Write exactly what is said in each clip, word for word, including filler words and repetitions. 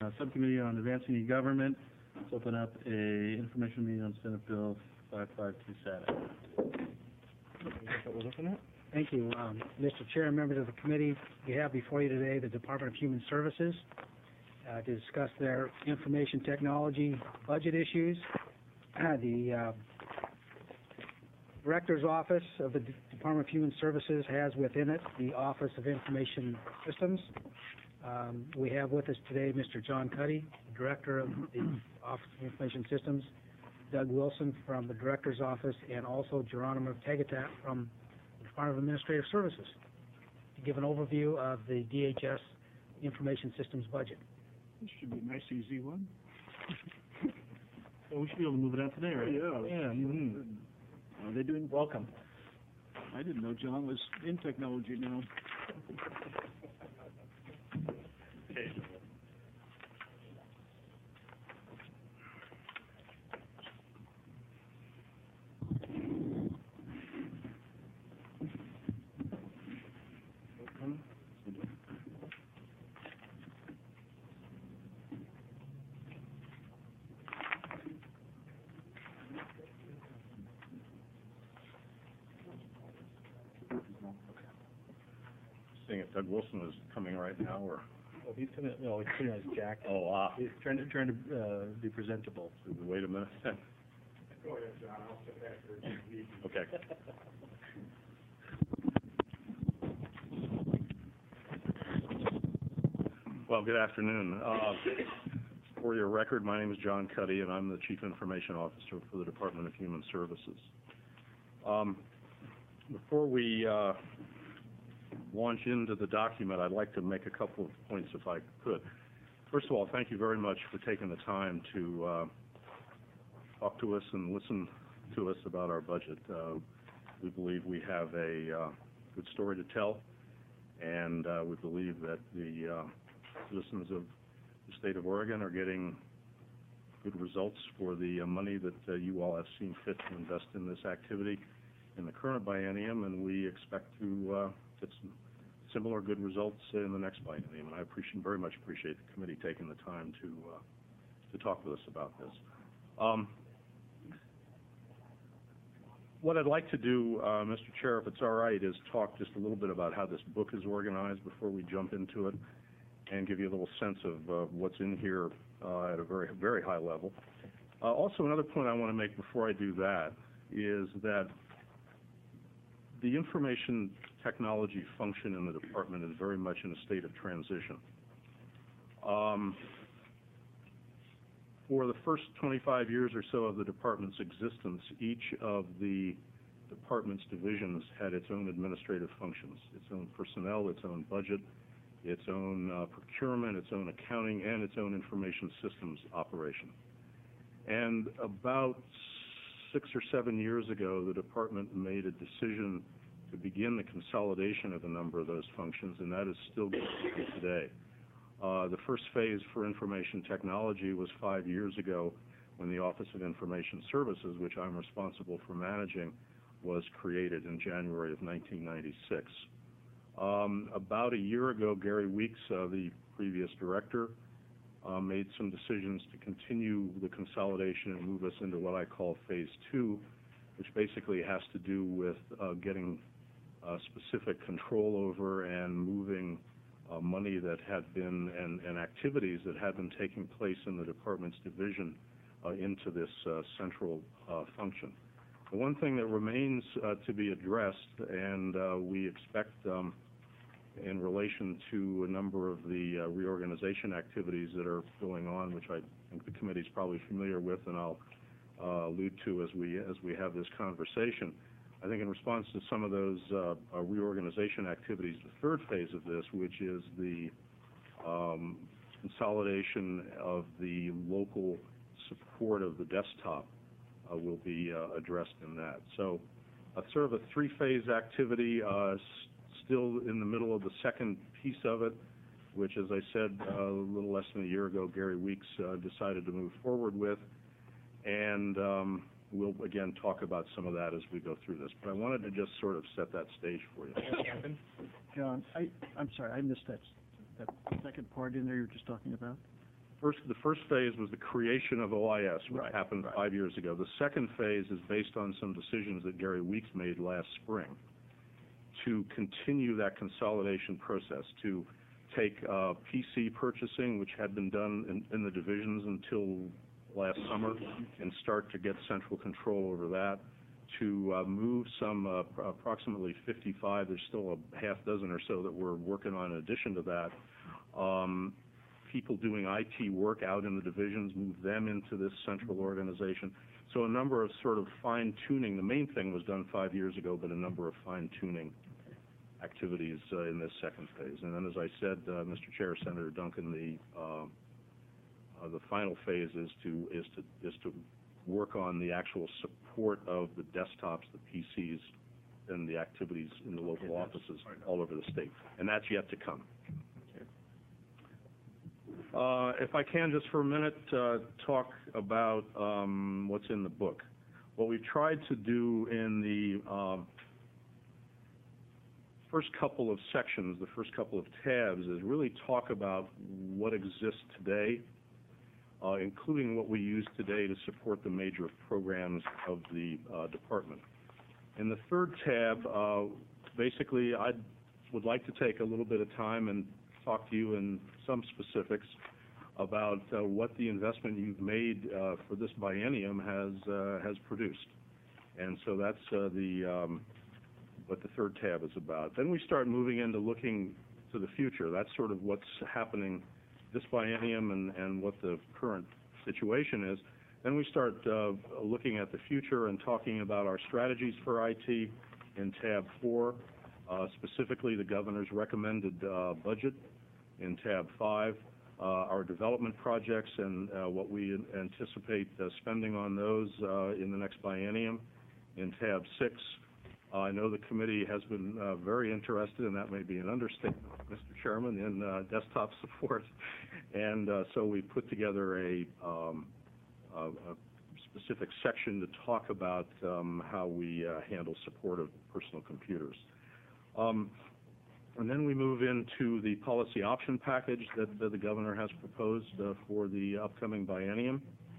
Uh, Subcommittee on Advancing E-Government. Let's open up a information meeting on Senate Bill five five two S A T. What we're looking at? Thank you. Um, Mister Chair and members of the committee, we have before you today the Department of Human Services uh, to discuss their information technology budget issues. Uh, the uh, Director's Office of the D Department of Human Services has within it the Office of Information Systems. Um, we have with us today Mister John Cuddy, Director of the Office of Information Systems, Doug Wilson from the Director's Office, and also Geronimo Tagatat from the Department of Administrative Services to give an overview of the D H S Information Systems budget. This should be a nice, easy one. Well, we should be able to move it out today, right? Yeah. Yeah. Mm-hmm. Are they doing? Welcome. I didn't know John was in technology now. Okay. Seeing if Doug Wilson is coming right now, or Oh, he's coming. No, he's putting on his jacket. oh, ah, He's trying to trying to uh, be presentable. wait a minute. Go ahead, John. I'll sit back there. Okay. Well, good afternoon. Uh, for your record, my name is John Cuddy, and I'm the Chief Information Officer for the Department of Human Services. Um, before we uh, launch into the document, I'd like to make a couple of points if I could. First of all, thank you very much for taking the time to uh, talk to us and listen to us about our budget. Uh, we believe we have a uh, good story to tell, and uh, we believe that the uh, citizens of the state of Oregon are getting good results for the uh, money that uh, you all have seen fit to invest in this activity in the current biennium, and we expect to uh, get some similar good results in the next biennium. And I appreciate, very much appreciate the committee taking the time to uh, to talk with us about this. Um, what I'd like to do, uh, Mister Chair, if it's all right, is talk just a little bit about how this book is organized before we jump into it, and give you a little sense of uh, what's in here uh, at a very, very high level. Uh, also, another point I want to make before I do that is that the information technology function in the department is very much in a state of transition. Um, for the first twenty-five years or so of the department's existence, each of the department's divisions had its own administrative functions, its own personnel, its own budget, its own uh, procurement, its own accounting, and its own information systems operation. And about six or seven years ago, the department made a decision to begin the consolidation of a number of those functions, and that is still going on today. Uh, the first phase for information technology was five years ago when the Office of Information Services, which I'm responsible for managing, was created in January of nineteen ninety-six. Um, about a year ago, Gary Weeks, uh, the previous director, uh, made some decisions to continue the consolidation and move us into what I call phase two, which basically has to do with uh, getting uh, specific control over and moving uh, money that had been and, and activities that had been taking place in the department's division uh, into this uh, central uh, function. The one thing that remains uh, to be addressed, and uh, we expect um, in relation to a number of the uh, reorganization activities that are going on, which I think the committee is probably familiar with, and I'll uh, allude to as we as we have this conversation. I think in response to some of those uh, uh, reorganization activities, the third phase of this, which is the um, consolidation of the local support of the desktop, uh, will be uh, addressed in that. So, uh, sort of a three-phase activity. Uh, Still in the middle of the second piece of it, which, as I said uh, a little less than a year ago, Gary Weeks uh, decided to move forward with, and um, we'll again talk about some of that as we go through this. But I wanted to just sort of set that stage for you. John, I, I'm sorry, I missed that, that second part in there you were just talking about. first, the first phase was the creation of O I S, which Right, happened right. five years ago. The second phase is based on some decisions that Gary Weeks made last spring to continue that consolidation process, to take uh, P C purchasing, which had been done in, in the divisions until last summer, and start to get central control over that, to uh, move some uh, approximately fifty-five, there's still a half dozen or so that we're working on in addition to that, um, people doing I T work out in the divisions, move them into this central organization. So a number of sort of fine-tuning, the main thing was done five years ago, but a number of fine-tuning activities uh, in this second phase. And then, as I said, uh, Mister Chair, Senator Duncan, the uh, uh, the final phase is to is to is to work on the actual support of the desktops, the P Cs, and the activities in the local offices all over the state, and that's yet to come. Uh, if I can, just for a minute, uh, talk about um, what's in the book. What we've tried to do in the um, first couple of sections, the first couple of tabs, is really talk about what exists today, uh, including what we use today to support the major programs of the uh, department. In the third tab, uh, basically, I would like to take a little bit of time and talk to you in some specifics about uh, what the investment you've made uh, for this biennium has uh, has produced. And so that's uh, the um, what the third tab is about. Then we start moving into looking to the future. That's sort of what's happening this biennium and, and what the current situation is. Then we start uh, looking at the future and talking about our strategies for I T in tab four, uh, specifically the governor's recommended uh, budget in tab five, uh, our development projects and uh, what we anticipate uh, spending on those uh, in the next biennium in tab six. Uh, I know the committee has been uh, very interested, and that may be an understatement, Mister Chairman, in uh, desktop support. And uh, so we put together a, um, a, a specific section to talk about um, how we uh, handle support of personal computers. Um, and then we move into the policy option package that, that the governor has proposed uh, for the upcoming biennium.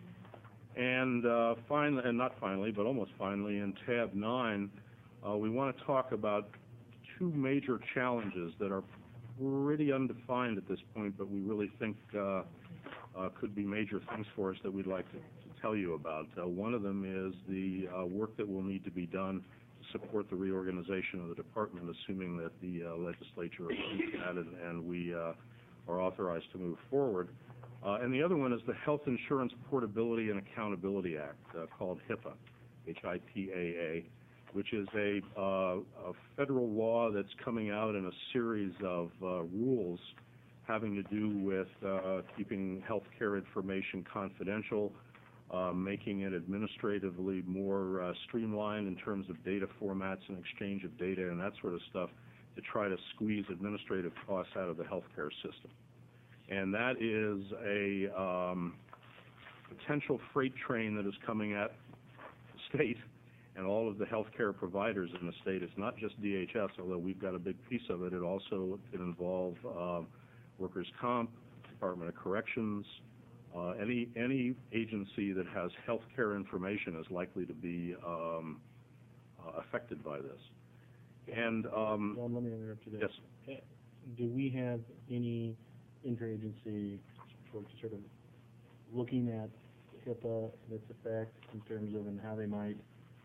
And uh, finally, and not finally, but almost finally, in tab nine, uh, we want to talk about two major challenges that are pretty undefined at this point, but we really think uh, uh, could be major things for us that we'd like to, to tell you about. Uh, one of them is the uh, work that will need to be done to support the reorganization of the department, assuming that the uh, legislature approves that and, and we uh, are authorized to move forward. Uh, and the other one is the Health Insurance Portability and Accountability Act, uh, called HIPAA, H I P A A, which is a, uh, a federal law that's coming out in a series of uh, rules having to do with uh, keeping health care information confidential, uh, making it administratively more uh, streamlined in terms of data formats and exchange of data and that sort of stuff to try to squeeze administrative costs out of the healthcare system. And that is a um, potential freight train that is coming at the state and all of the healthcare providers in the state. It's not just D H S, although we've got a big piece of it. It also can involve uh, workers' comp, Department of Corrections. Uh, any any agency that has healthcare information is likely to be um, uh, affected by this. And um, John, let me interrupt you there. yes. Do we have any interagency folks sort of looking at HIPAA and its effect in terms of and how they might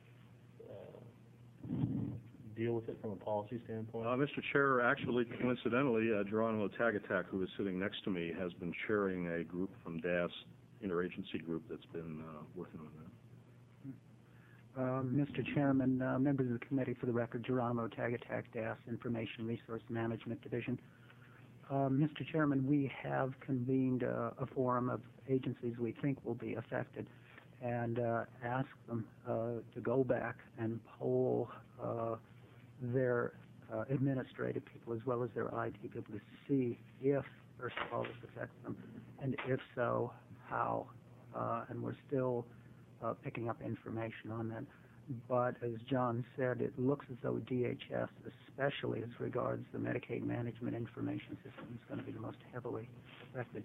uh, deal with it from a policy standpoint? Uh, Mister Chair, actually, coincidentally, uh, Geronimo Tagatak, who is sitting next to me, has been chairing a group from D A S, interagency group, that's been uh, working on that. Uh, Mister Chairman, uh, members of the committee, for the record, Geronimo Tagatak, D A S, Information Resource Management Division. Uh, Mister Chairman, we have convened uh, a forum of agencies we think will be affected and uh, asked them uh, to go back and poll uh, their uh, administrative people as well as their I T people to see if, first of all, this affects them, and if so, how. Uh, and we're still uh, picking up information on that. But as John said, it looks as though D H S, especially as regards the Medicaid Management Information System, is going to be the most heavily affected.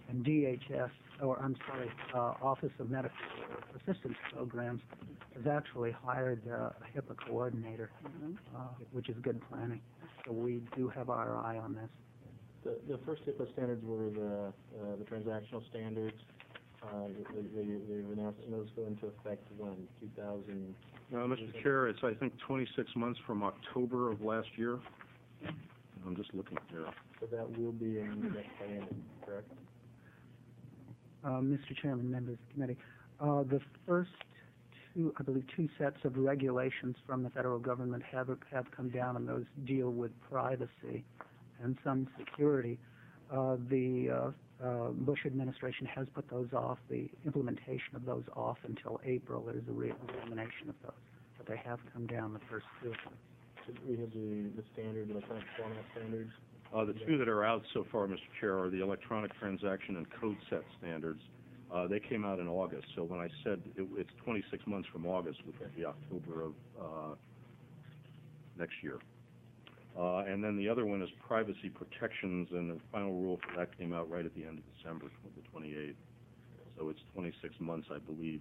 And D H S, or I'm sorry, uh, Office of Medical Assistance Programs has actually hired uh, a HIPAA coordinator, uh, which is good planning. So we do have our eye on this. The, the first HIPAA standards were the, uh, the transactional standards. Uh, they, they, they've announced, and those go into effect when, two thousand? Uh, Mister Chair, it's, I think, twenty-six months from October of last year. I'm just looking here. So that will be in the next plan, correct? Uh, Mister Chairman, members of the committee, uh, the first two, I believe, two sets of regulations from the federal government have, have come down, and those deal with privacy and some security. Uh, the uh, uh, Bush administration has put those off, the implementation of those off until April. There's a re-examination of those, but they have come down, the first two of them. So we have the, the standard, electronic format standards. Uh, the two that are out so far, Mister Chair, are the electronic transaction and code set standards. Uh, they came out in August, so when I said it, it's twenty-six months from August, which would be October of uh, next year. Uh, and then the other one is privacy protections, and the final rule for that came out right at the end of December, the twenty-eighth. So it's twenty-six months, I believe.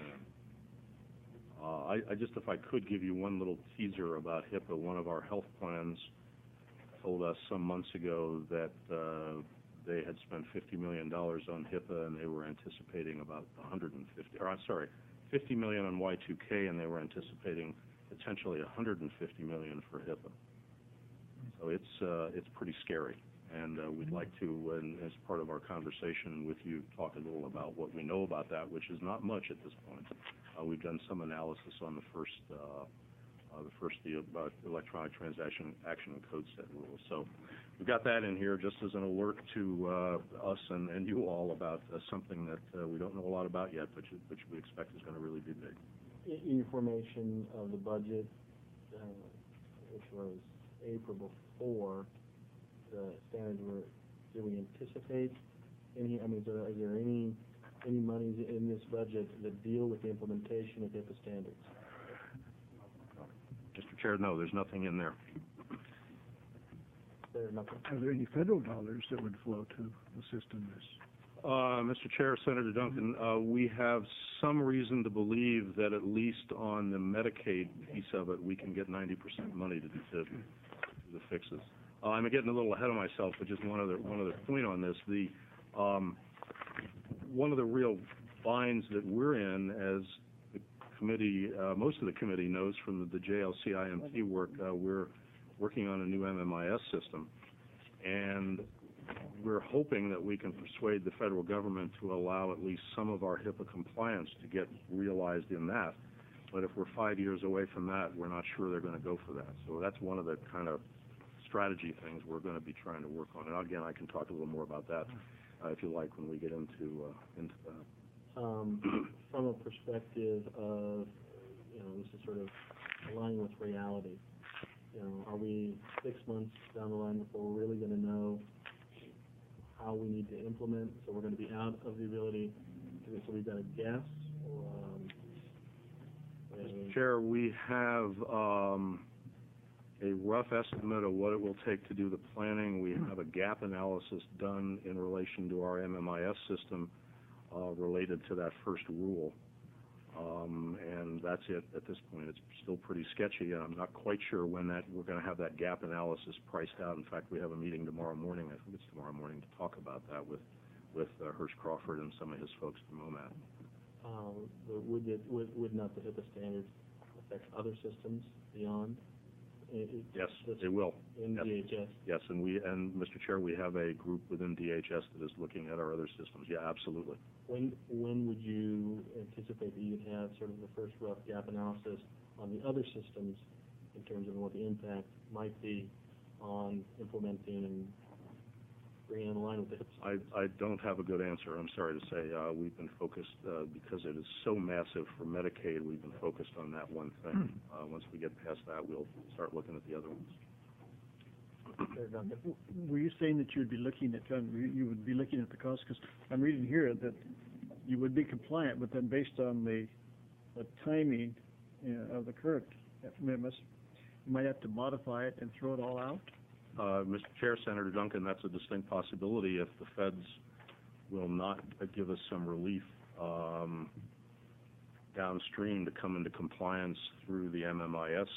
Uh, I, I just, if I could give you one little teaser about HIPAA, one of our health plans told us some months ago that uh, they had spent fifty million dollars on HIPAA, and they were anticipating about one hundred fifty, or I'm sorry, fifty million dollars on Y two K, and they were anticipating potentially one hundred fifty million dollars for HIPAA. So it's uh, it's pretty scary, and uh, we'd like to, and as part of our conversation with you, talk a little about what we know about that, which is not much at this point. Uh, we've done some analysis on the first, uh, uh, the first the about electronic transaction action and code set rules. So we've got that in here just as an alert to uh, us and, and you all about uh, something that uh, we don't know a lot about yet, but you, which we expect is going to really be big. In, in your formation of the budget, uh, which was April before the standards were, do we anticipate any, I mean, is there, is there any, any monies in this budget that deal with the implementation of HIPAA standards? Mister Chair, no, there's nothing in there. There's nothing? Are there any federal dollars that would flow to assist in this? Uh, Mister Chair, Senator Duncan, uh, we have some reason to believe that at least on the Medicaid piece of it, we can get ninety percent money to, to, to the fixes. Uh, I'm getting a little ahead of myself, but just one other one other point on this. The um, one of the real binds that we're in, as the committee, uh, most of the committee knows from the, the J L C I M T work, uh, we're working on a new M M I S system, and we're hoping that we can persuade the federal government to allow at least some of our HIPAA compliance to get realized in that. But if we're five years away from that, we're not sure they're going to go for that. So that's one of the kind of strategy things we're going to be trying to work on. And again, I can talk a little more about that uh, if you like when we get into uh, into that. Um, from a perspective of, you know, this is sort of aligning with reality. You know, are we six months down the line before we're really going to know how we need to implement? So we're going to be out of the ability to, so we've got a guess. Um, Mister Chair, we have um, a rough estimate of what it will take to do the planning. We have a gap analysis done in relation to our M M I S system uh, related to that first rule. Um, and that's it at this point. It's still pretty sketchy, and I'm not quite sure when that we're going to have that gap analysis priced out. In fact, we have a meeting tomorrow morning, I think it's tomorrow morning, to talk about that with, with uh, Hirsch Crawford and some of his folks from OMAD. Um, would, it, would, would not the HIPAA standards affect other systems beyond? It, it, Yes, this- it will. In Yes. D H S? Yes, and we, and Mister Chair, we have a group within D H S that is looking at our other systems. Yeah, absolutely. When, when would you anticipate that you'd have sort of the first rough gap analysis on the other systems in terms of what the impact might be on implementing and bringing in line with the HIPAA? I, I don't have a good answer, I'm sorry to say. Uh, we've been focused, uh, because it is so massive for Medicaid, we've been focused on that one thing. Uh, once we get past that, we'll start looking at the other ones. Senator Duncan? Were you saying that you would be looking at, um, you you would be looking at the cost? Because I'm reading here that you would be compliant, but then based on the, the timing uh, of the current amendments, you might have to modify it and throw it all out? Uh, Mister Chair, Senator Duncan, that's a distinct possibility if the feds will not give us some relief um, downstream to come into compliance through the M M I S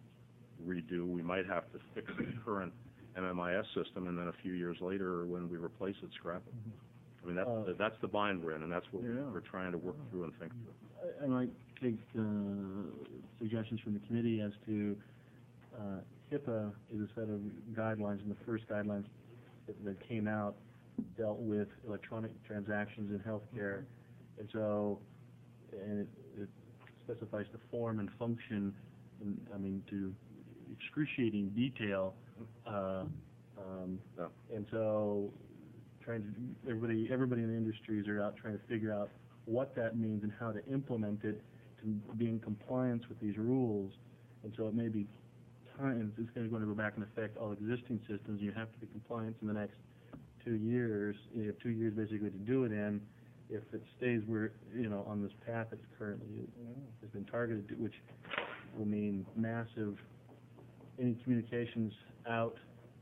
redo. We might have to fix the current M M I S system, and then a few years later, when we replace it, scrap it. I mean, that's, Uh, the- that's the bind we're in, and that's what Yeah. we're trying to work through and think through. I, I might take uh, suggestions from the committee as to uh, HIPAA is a set of guidelines, and the first guidelines that, that came out dealt with electronic transactions in healthcare, and so and it, it specifies the form and function, and, I mean, to excruciating detail, uh, um, Yeah. and so trying to everybody everybody in the industries are out trying to figure out what that means and how to implement it to be in compliance with these rules. And so it may be times it's going to, going to go back and affect all existing systems. You have to be compliant in the next two years. You have two years basically to do it in. If it stays where, you know, on this path it's currently has been targeted to, which will mean massive, any communications out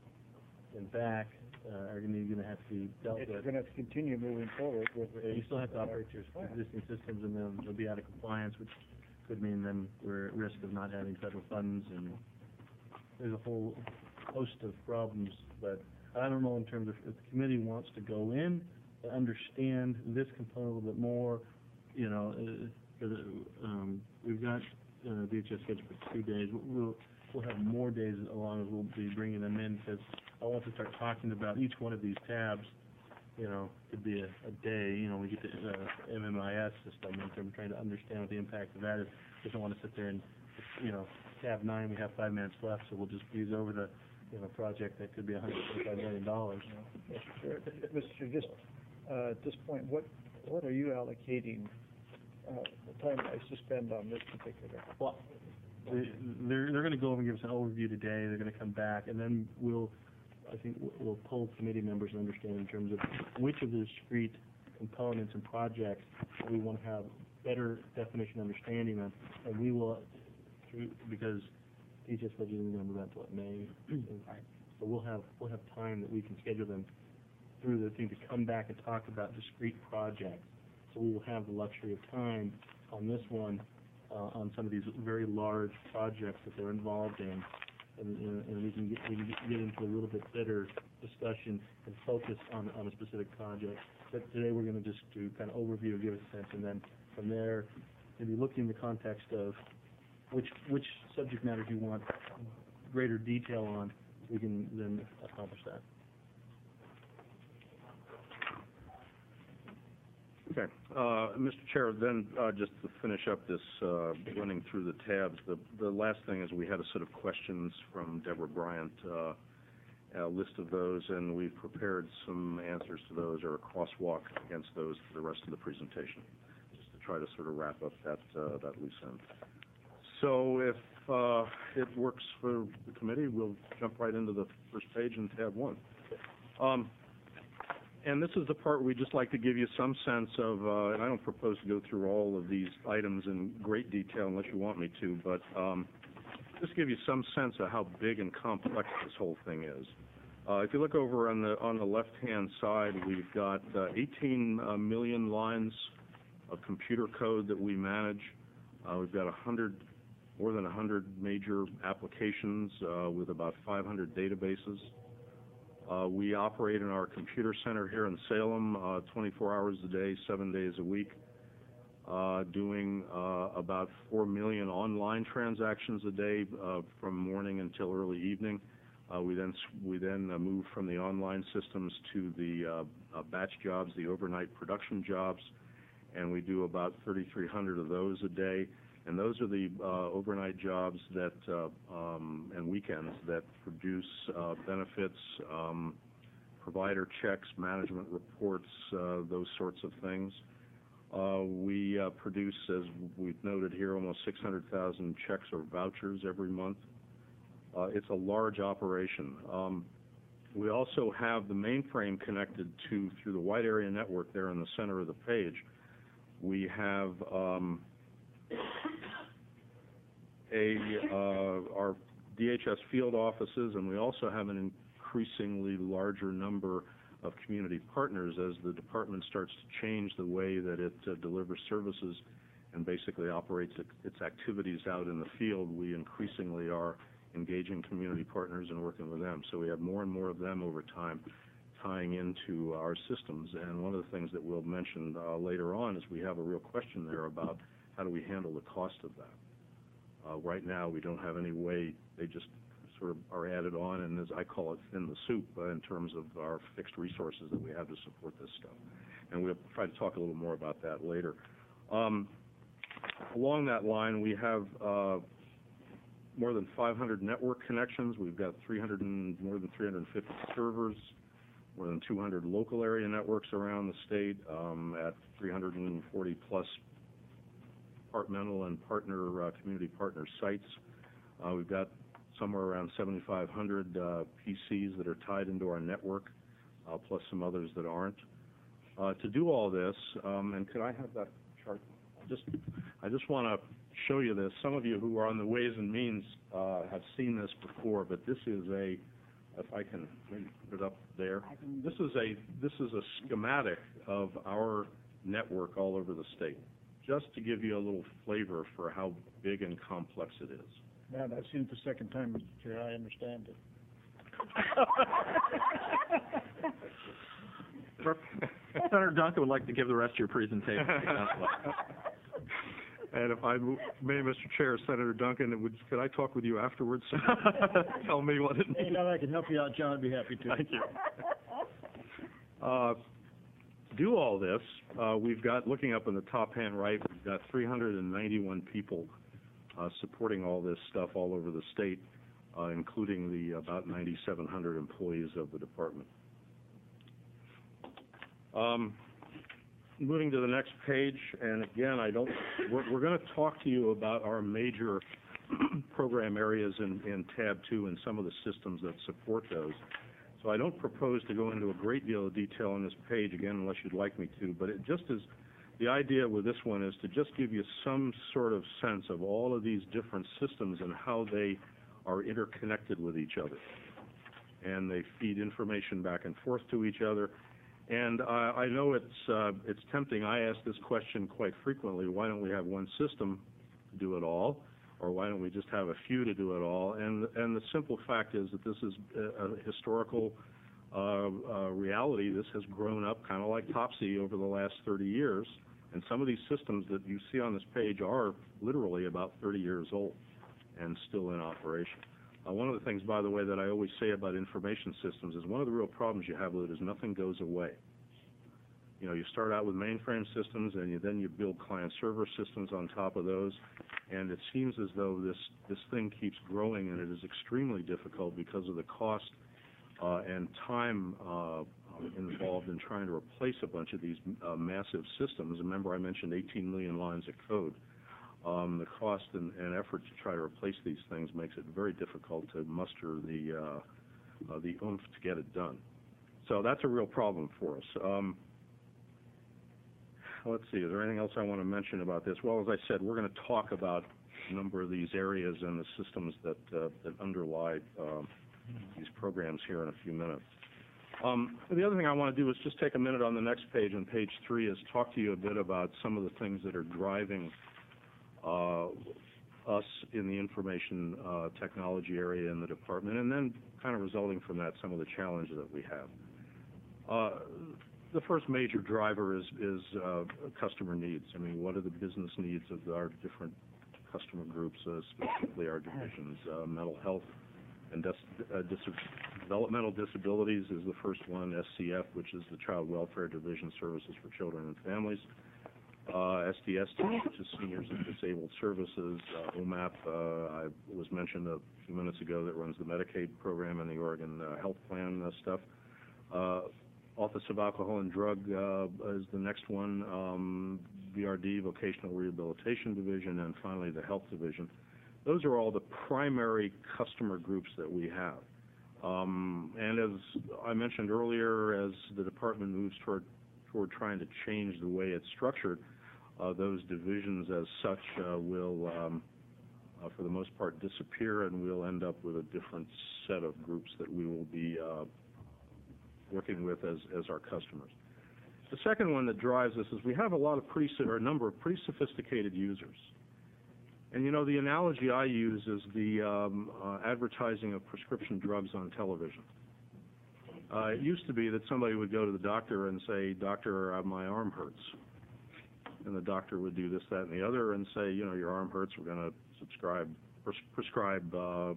and back uh, are going to, going to have to be dealt It's with. going to have to continue moving forward with. Uh, You still have to operate your existing systems, and then they'll be out of compliance, which could mean then we're at risk of not having federal funds, and there's a whole host of problems. But I don't know in terms of if the committee wants to go in and understand this component a little bit more, you know, uh, 'cause, um, we've got uh, D H S scheduled for two days. We'll, we'll have more days along as we'll be bringing them in, because I want to start talking about each one of these tabs. You know, could be a, a day, you know, we get the uh, M M I S system, and I'm trying to understand what the impact of that is. Just don't want to sit there and, you know, tab nine, we have five minutes left, so we'll just breeze over the, you know, project that could be a hundred twenty-five million dollars. Mister Chair, Mister Chair, just, uh, at this point, what, what are you allocating, uh, the time I spend on this particular? Well, they- they're, they're gonna go over and give us an overview today, they're gonna come back, and then we'll, I think we'll- we'll poll committee members and understand in terms of which of the discrete components and projects we want to have better definition understanding of, and we will, through, because D H S budget isn't gonna move out until May. So we'll have, we'll have time that we can schedule them through the thing to come back and talk about discrete projects. So we will have the luxury of time on this one, uh, on some of these very large projects that they're involved in. And, and and we can get, we can get into a little bit better discussion and focus on, on a specific project. But today we're gonna just do kind of overview, give us a sense, and then from there, maybe looking in the context of which, which subject matters you want greater detail on, we can then accomplish that. Okay, uh, Mister Chair, then, uh, just to finish up this, uh, running through the tabs, the, the last thing is we had a set of questions from Deborah Bryant, uh, a list of those, and we've prepared some answers to those, or a crosswalk against those for the rest of the presentation, just to try to sort of wrap up that, uh, that loose end. So if, uh, it works for the committee, we'll jump right into the first page in tab one. Um, And this is the part we'd just like to give you some sense of, uh, and I don't propose to go through all of these items in great detail unless you want me to, but um, just give you some sense of how big and complex this whole thing is. Uh, if you look over on the on the left-hand side, we've got uh, eighteen uh, million lines of computer code that we manage. Uh, we've got a hundred, more than a hundred major applications uh, with about five hundred databases. Uh, we operate in our computer center here in Salem uh, twenty-four hours a day, seven days a week, uh, doing uh, about four million online transactions a day uh, from morning until early evening. Uh, we then we then uh, move from the online systems to the uh, uh, batch jobs, the overnight production jobs, and we do about thirty-three hundred of those a day. And those are the uh, overnight jobs that uh, um, and weekends that produce uh, benefits, um, provider checks, management reports, uh, those sorts of things. Uh, we uh, produce, as we've noted here, almost six hundred thousand checks or vouchers every month. Uh, it's a large operation. Um, we also have the mainframe connected to through the wide area network there in the center of the page. We have um, a uh, our D H S field offices, and we also have an increasingly larger number of community partners as the department starts to change the way that it uh, delivers services and basically operates its, its activities out in the field. We increasingly are engaging community partners and working with them. So we have more and more of them over time tying into our systems. And one of the things that we'll mention uh, later on is we have a real question there about how do we handle the cost of that. Uh, right now, we don't have any way. They just sort of are added on, and as I call it, thin the soup uh, in terms of our fixed resources that we have to support this stuff. And we'll try to talk a little more about that later. Um, along that line, we have uh, more than five hundred network connections. We've got three hundred and, more than three hundred fifty servers, more than two hundred local area networks around the state um, at three hundred forty plus departmental and partner, uh, community partner sites. Uh, we've got somewhere around seventy-five hundred uh, P Cs that are tied into our network, uh, plus some others that aren't. Uh, to do all this, um, and could I have that chart? Just, I just want to show you this. Some of you who are on the Ways and Means uh, have seen this before, but this is a, if I can maybe put it up there, this is a this is a schematic of our network all over the state, just to give you a little flavor for how big and complex it is. Man, I've seen it the second time, Mister Chair, I understand it. Senator Duncan would like to give the rest of your presentation. And if I may, Mister Chair, Senator Duncan, would, could I talk with you afterwards? Tell me what it means. Anytime I can help you out, John, I'd be happy to. Thank you. Uh, to do all this, uh, we've got, looking up in the top hand right, we've got three hundred ninety-one people uh, supporting all this stuff all over the state, uh, including the about ninety-seven hundred employees of the department. Um, moving to the next page, and again, I don't, we're, we're going to talk to you about our major program areas in, in tab two and some of the systems that support those. So I don't propose to go into a great deal of detail on this page, again, unless you'd like me to, but it just is, the idea with this one is to just give you some sort of sense of all of these different systems and how they are interconnected with each other. And they feed information back and forth to each other. And I, I know it's, uh, it's tempting. I ask this question quite frequently. Why don't we have one system to do it all? Or why don't we just have a few to do it all? And, and the simple fact is that this is a, a historical uh, uh, reality. This has grown up kind of like Topsy over the last thirty years. And some of these systems that you see on this page are literally about thirty years old and still in operation. Uh, one of the things, by the way, that I always say about information systems is one of the real problems you have with it is nothing goes away. You know, you start out with mainframe systems, and you, then you build client-server systems on top of those, and it seems as though this, this thing keeps growing, and it is extremely difficult because of the cost uh, and time uh, involved in trying to replace a bunch of these uh, massive systems. Remember, I mentioned eighteen million lines of code. Um, the cost and, and effort to try to replace these things makes it very difficult to muster the, uh, uh, the oomph to get it done. So that's a real problem for us. Um, let's see, is there anything else I want to mention about this? Well, as I said, we're going to talk about a number of these areas and the systems that, uh, that underlie uh, these programs here in a few minutes. Um, the other thing I want to do is just take a minute on the next page, on page three, is talk to you a bit about some of the things that are driving uh, us in the information uh, technology area in the department, and then kind of resulting from that, some of the challenges that we have. Uh, the first major driver is, is uh, customer needs. I mean, what are the business needs of our different customer groups, uh, specifically our divisions? Uh, mental health and dis uh, dis developmental disabilities is the first one, S C F, which is the Child Welfare Division, Services for Children and Families. Uh, S D S T, which is Seniors and Disabled Services. uh, O M A P, uh, I was mentioned a few minutes ago, that runs the Medicaid program and the Oregon uh, Health Plan uh, stuff. Uh, Office of Alcohol and Drug uh, is the next one, um, V R D, Vocational Rehabilitation Division, and finally the Health Division. Those are all the primary customer groups that we have. Um, and as I mentioned earlier, as the department moves toward, toward trying to change the way it's structured, uh, those divisions as such uh, will, um, uh, for the most part, disappear, and we'll end up with a different set of groups that we will be uh, working with as, as our customers. The second one that drives us is we have a lot of pretty, or a number of pretty sophisticated users. And, you know, the analogy I use is the um, uh, advertising of prescription drugs on television. Uh, it used to be that somebody would go to the doctor and say, "Doctor, uh, my arm hurts." And the doctor would do this, that, and the other and say, you know, "Your arm hurts, we're going to subscribe, pres- prescribe uh, uh,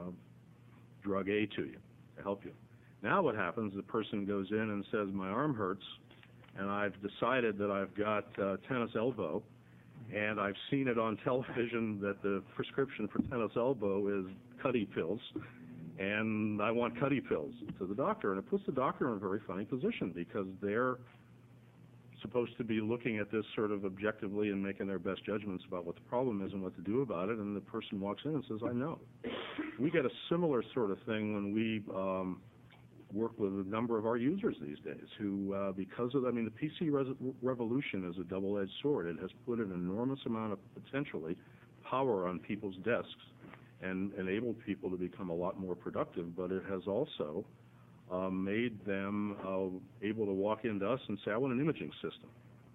drug A to you to help you." Now what happens, the person goes in and says, "My arm hurts, and I've decided that I've got uh, tennis elbow, and I've seen it on television that the prescription for tennis elbow is Cuddy pills, and I want Cuddy pills," to the doctor. And it puts the doctor in a very funny position because they're supposed to be looking at this sort of objectively and making their best judgments about what the problem is and what to do about it, and the person walks in and says, "I know." We get a similar sort of thing when we um, work with a number of our users these days who, uh, because of, I mean, the P C res- revolution is a double-edged sword. It has put an enormous amount of, potentially, power on people's desks and enabled people to become a lot more productive, but it has also uh, made them uh, able to walk into us and say, "I want an imaging system."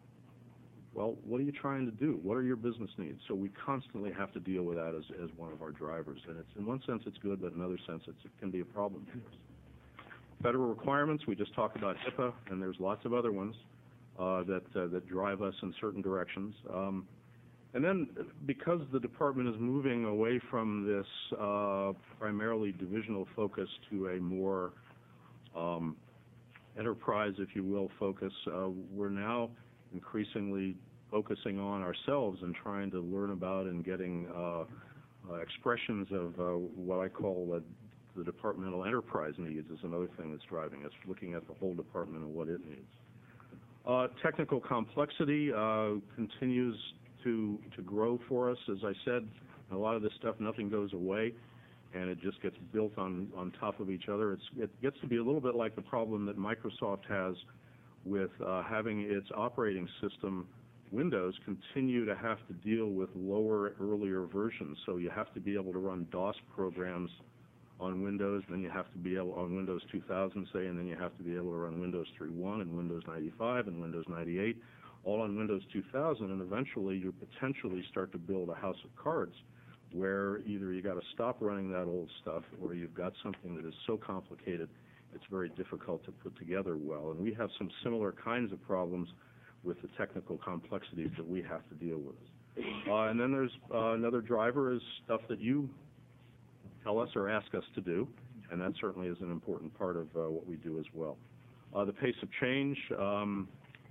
Well, what are you trying to do? What are your business needs? So we constantly have to deal with that as, as one of our drivers. And it's, in one sense it's good, but in another sense it's, it can be a problem for us. Federal requirements, we just talked about HIPAA, and there's lots of other ones uh, that, uh, that drive us in certain directions. Um, and then because the department is moving away from this uh, primarily divisional focus to a more um, enterprise, if you will, focus, uh, we're now increasingly focusing on ourselves and trying to learn about and getting uh, uh, expressions of uh, what I call uh, the departmental enterprise needs is another thing that's driving us, looking at the whole department and what it needs. Uh, technical complexity uh, continues to to grow for us. As I said, a lot of this stuff, nothing goes away, and it just gets built on, on top of each other. It's, it gets to be a little bit like the problem that Microsoft has with uh, having its operating system, Windows, continue to have to deal with lower, earlier versions. So you have to be able to run DOS programs on Windows, then you have to be able, on Windows two thousand, say, and then you have to be able to run Windows three point one and Windows ninety-five and Windows ninety-eight, all on Windows two thousand, and eventually you potentially start to build a house of cards where either you got to stop running that old stuff or you've got something that is so complicated it's very difficult to put together well. And we have some similar kinds of problems with the technical complexities that we have to deal with. Uh, and then there's uh, another driver is stuff that you tell us or ask us to do, and that certainly is an important part of uh, what we do as well. Uh, the pace of change, um,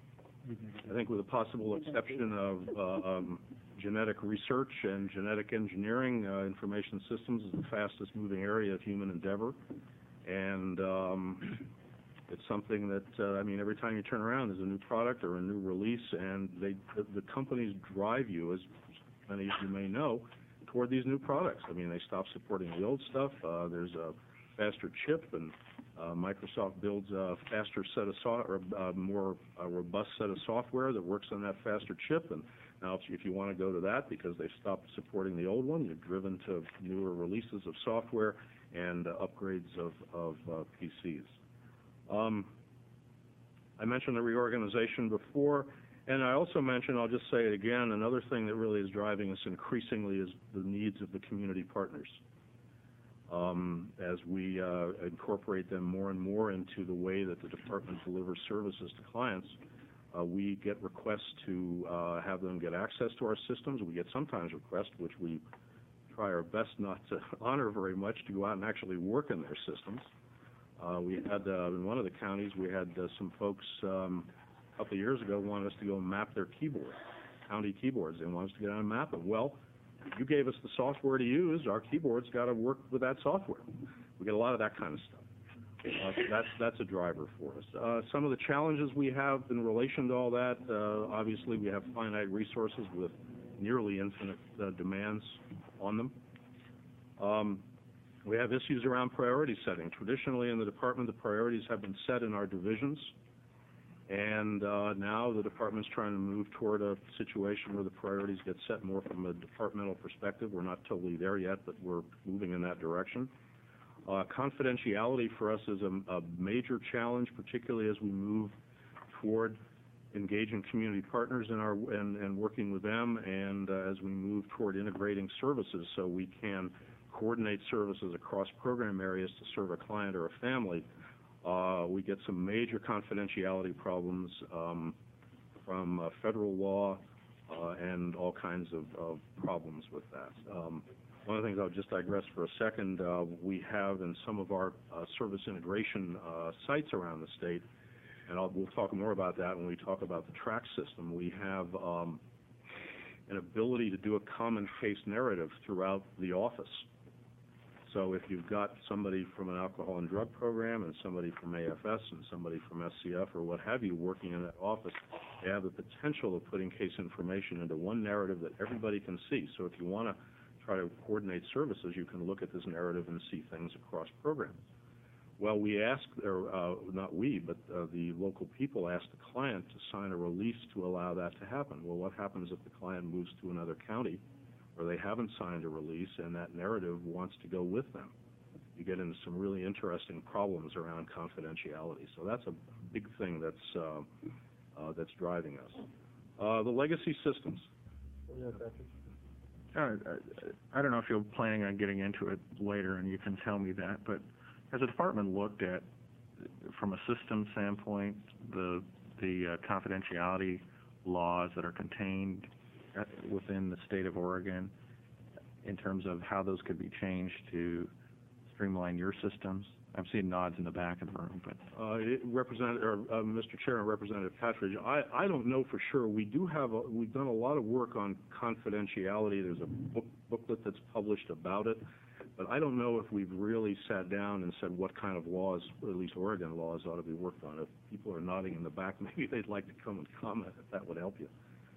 I think with the possible exception of uh, um, genetic research and genetic engineering, uh, information systems is the fastest moving area of human endeavor. And um, it's something that, uh, I mean, every time you turn around, there's a new product or a new release, and they, the, the companies drive you, as many of you may know, toward these new products. I mean, they stop supporting the old stuff. Uh, there's a faster chip, and uh, Microsoft builds a faster set of so or a more a robust set of software that works on that faster chip. And now, if you, if you want to go to that because they've stopped supporting the old one, you're driven to newer releases of software and uh, upgrades of, of uh, P Cs. Um, I mentioned the reorganization before, and I also mentioned, I'll just say it again, another thing that really is driving us increasingly is the needs of the community partners. Um, as we uh, incorporate them more and more into the way that the department delivers services to clients, uh, we get requests to uh, have them get access to our systems. We get sometimes requests, which we try our best not to honor very much, to go out and actually work in their systems. Uh, we had, uh, in one of the counties, we had uh, some folks um, a couple of years ago wanted us to go map their keyboard, county keyboards. They wanted us to get on and map them. Well, you gave us the software to use. Our keyboards got to work with that software. We get a lot of that kind of stuff. Uh, so that's, that's a driver for us. Uh, some of the challenges we have in relation to all that, uh, obviously we have finite resources with nearly infinite uh, demands on them. Um, we have issues around priority setting. Traditionally in the department, the priorities have been set in our divisions, and uh, now the department's trying to move toward a situation where the priorities get set more from a departmental perspective. We're not totally there yet, but we're moving in that direction. Uh, confidentiality for us is a, a major challenge, particularly as we move toward engaging community partners in our and, and working with them, and uh, as we move toward integrating services so we can coordinate services across program areas to serve a client or a family. Uh, we get some major confidentiality problems um, from uh, federal law uh, and all kinds of, of problems with that. Um, one of the things I'll just digress for a second, uh, we have in some of our uh, service integration uh, sites around the state, and I'll, we'll talk more about that when we talk about the track system, we have um, an ability to do a common case narrative throughout the office. So if you've got somebody from an alcohol and drug program and somebody from A F S and somebody from S C F or what have you working in that office, they have the potential of putting case information into one narrative that everybody can see. So if you want to try to coordinate services, you can look at this narrative and see things across programs. Well, we asked, or uh, not we, but uh, the local people asked the client to sign a release to allow that to happen. Well, what happens if the client moves to another county or they haven't signed a release and that narrative wants to go with them? You get into some really interesting problems around confidentiality. So that's a big thing that's, uh, uh, that's driving us. Uh, the legacy systems. Yeah, Patrick? Uh, I don't know if you're planning on getting into it later, and you can tell me that, but has the department looked at, from a system standpoint, the the uh, confidentiality laws that are contained at, within the state of Oregon, in terms of how those could be changed to streamline your systems? I'm seeing nods in the back of the room, but Uh, it, Representative, or, uh, Mister Chair and Representative Patridge, I, I don't know for sure. We do have, a, we've done a lot of work on confidentiality. There's a book, booklet that's published about it, but I don't know if we've really sat down and said what kind of laws, or at least Oregon laws, ought to be worked on. If people are nodding in the back, maybe they'd like to come and comment if that would help you.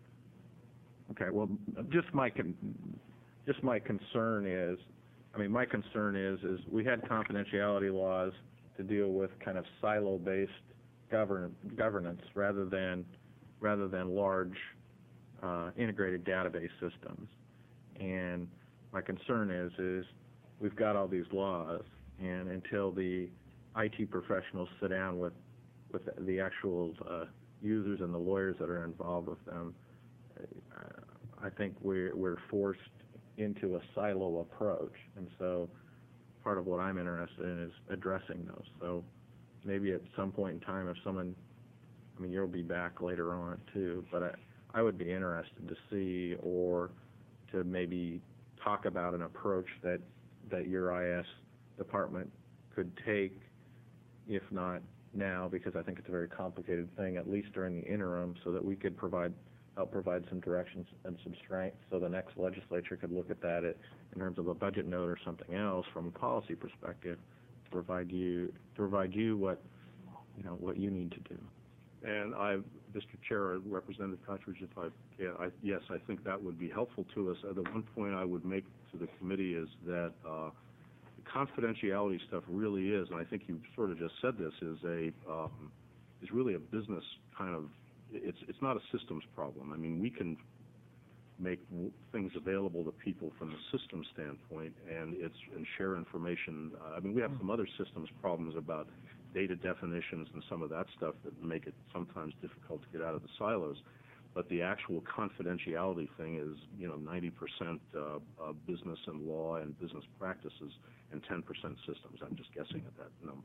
okay. Well, just my con just my concern is, I mean, my concern is, is we had confidentiality laws to deal with kind of silo-based govern governance rather than rather than large uh, integrated database systems. And my concern is, is we've got all these laws, and until the I T professionals sit down with with the actual uh, users and the lawyers that are involved with them, uh, I think we're we're forced into a silo approach, and so part of what I'm interested in is addressing those. So maybe at some point in time, if someone, I mean, you'll be back later on too, but I, I would be interested to see, or to maybe talk about an approach that, that your I S department could take, if not now, because I think it's a very complicated thing, at least during the interim, so that we could provide help provide some directions and some strength, so the next legislature could look at that at, in terms of a budget note or something else from a policy perspective, to provide you to provide you what you know what you need to do. And I, Mister Chair, Representative Patridge, if I can, I, yes, I think that would be helpful to us. Uh, the one point I would make to the committee is that uh, the confidentiality stuff really is, and I think you sort of just said this, is a um, is really a business kind of. It's it's not a systems problem. I mean, we can make w things available to people from the system standpoint, and it's and share information. Uh, I mean, we have some other systems problems about data definitions and some of that stuff that make it sometimes difficult to get out of the silos. But the actual confidentiality thing is, you know, ninety percent uh, uh, business and law and business practices, and ten percent systems. I'm just guessing at that number.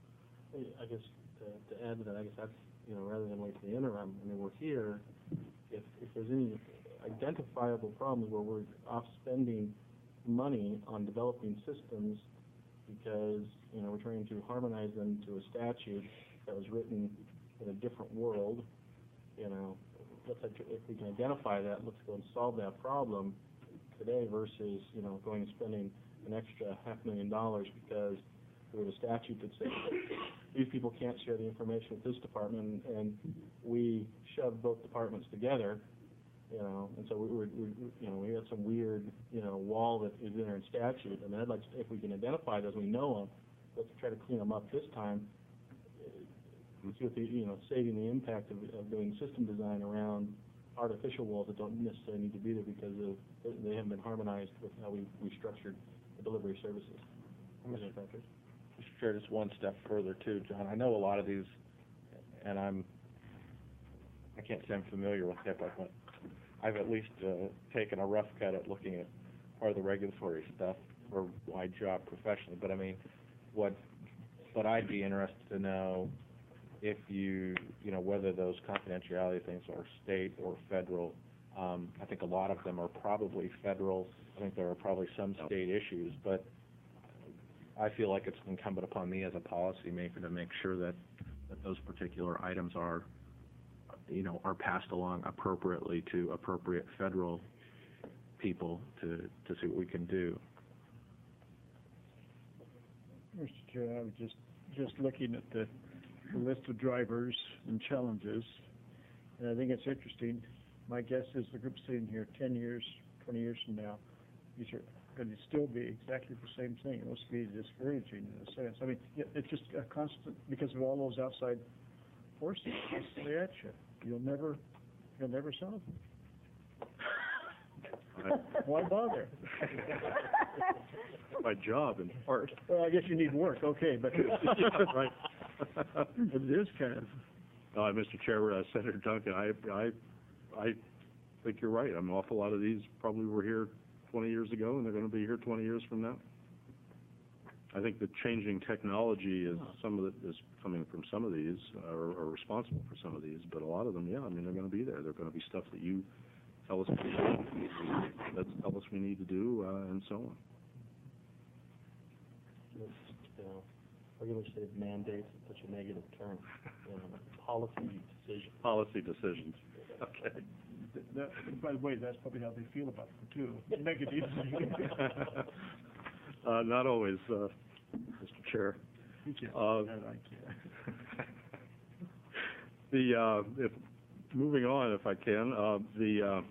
I guess to, to add to that, I guess that's, you know, rather than wait for the interim, I mean, we're here, if, if there's any identifiable problems where we're off spending money on developing systems because, you know, we're trying to harmonize them to a statute that was written in a different world, you know, let's, if we can identify that, let's go and solve that problem today versus, you know, going and spending an extra half million dollars because we have a statute that says these people can't share the information with this department, and we shove both departments together, you know, and so we were, we, you know, we have some weird, you know, wall that is in there in statute. I mean, I'd like to, if we can identify those, we know them, let's try to clean them up this time. See what the, you know, saving the impact of, of doing system design around artificial walls that don't necessarily need to be there because of they haven't been harmonized with how we, we structured the delivery services. Mister Mister Chair, just one step further too, John. I know a lot of these, and I'm, I can't say I'm familiar with HIPAA, but I've at least uh, taken a rough cut at looking at part of the regulatory stuff for my job professionally. But I mean, what, what I'd be interested to know if you, you know, whether those confidentiality things are state or federal. Um, I think a lot of them are probably federal. I think there are probably some state issues, but I feel like it's incumbent upon me as a policymaker to make sure that, that those particular items are, you know, are passed along appropriately to appropriate federal people to, to see what we can do. Mister Chair, I was just, just looking at the, the list of drivers and challenges, and I think it's interesting. My guess is the group sitting here ten years, twenty years from now, these are going to still be exactly the same thing. It must be discouraging in a sense. I mean, yeah, it's just a constant, because of all those outside forces constantly at you. You'll never, you'll never solve them. Why bother? My job, in part. Well, I guess you need work, okay, but Right. it is kind of. Uh, Mister Chair, uh, Senator Duncan, I, I, I think you're right. I mean, an awful lot of these probably were here twenty years ago, and they're going to be here twenty years from now. I think the changing technology is some of it is coming from some of these, or, or responsible for some of these, but a lot of them, yeah, I mean, they're going to be there. They're going to be stuff that you tell us we need, that tell us we need to do, uh, and so on. It's, you know, regularly say mandates is such a negative term. You know, policy decision. Policy decisions. Okay. That, by the way, that's probably how they feel about them too. Make it easy. uh, not always, uh, Mister Chair. Uh, the uh, if moving on, if I can, uh, the uh,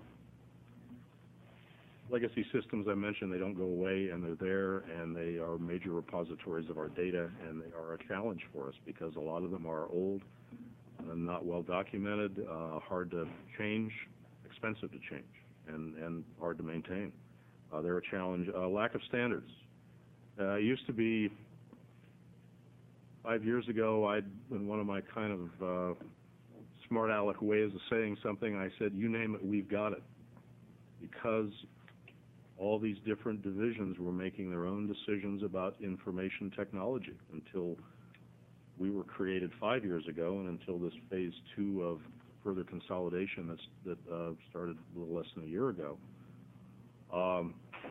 legacy systems I mentioned, they don't go away, and they're there, and they are major repositories of our data, and they are a challenge for us because a lot of them are old, and not well documented, uh, hard to change, expensive to change, and, and hard to maintain. Uh, they're a challenge. Uh, lack of standards. Uh, it used to be, five years ago, I'd, in one of my kind of uh, smart aleck ways of saying something, I said, you name it, we've got it. Because all these different divisions were making their own decisions about information technology until we were created five years ago, and until this phase two of further consolidation that's, that uh, started a little less than a year ago. Um,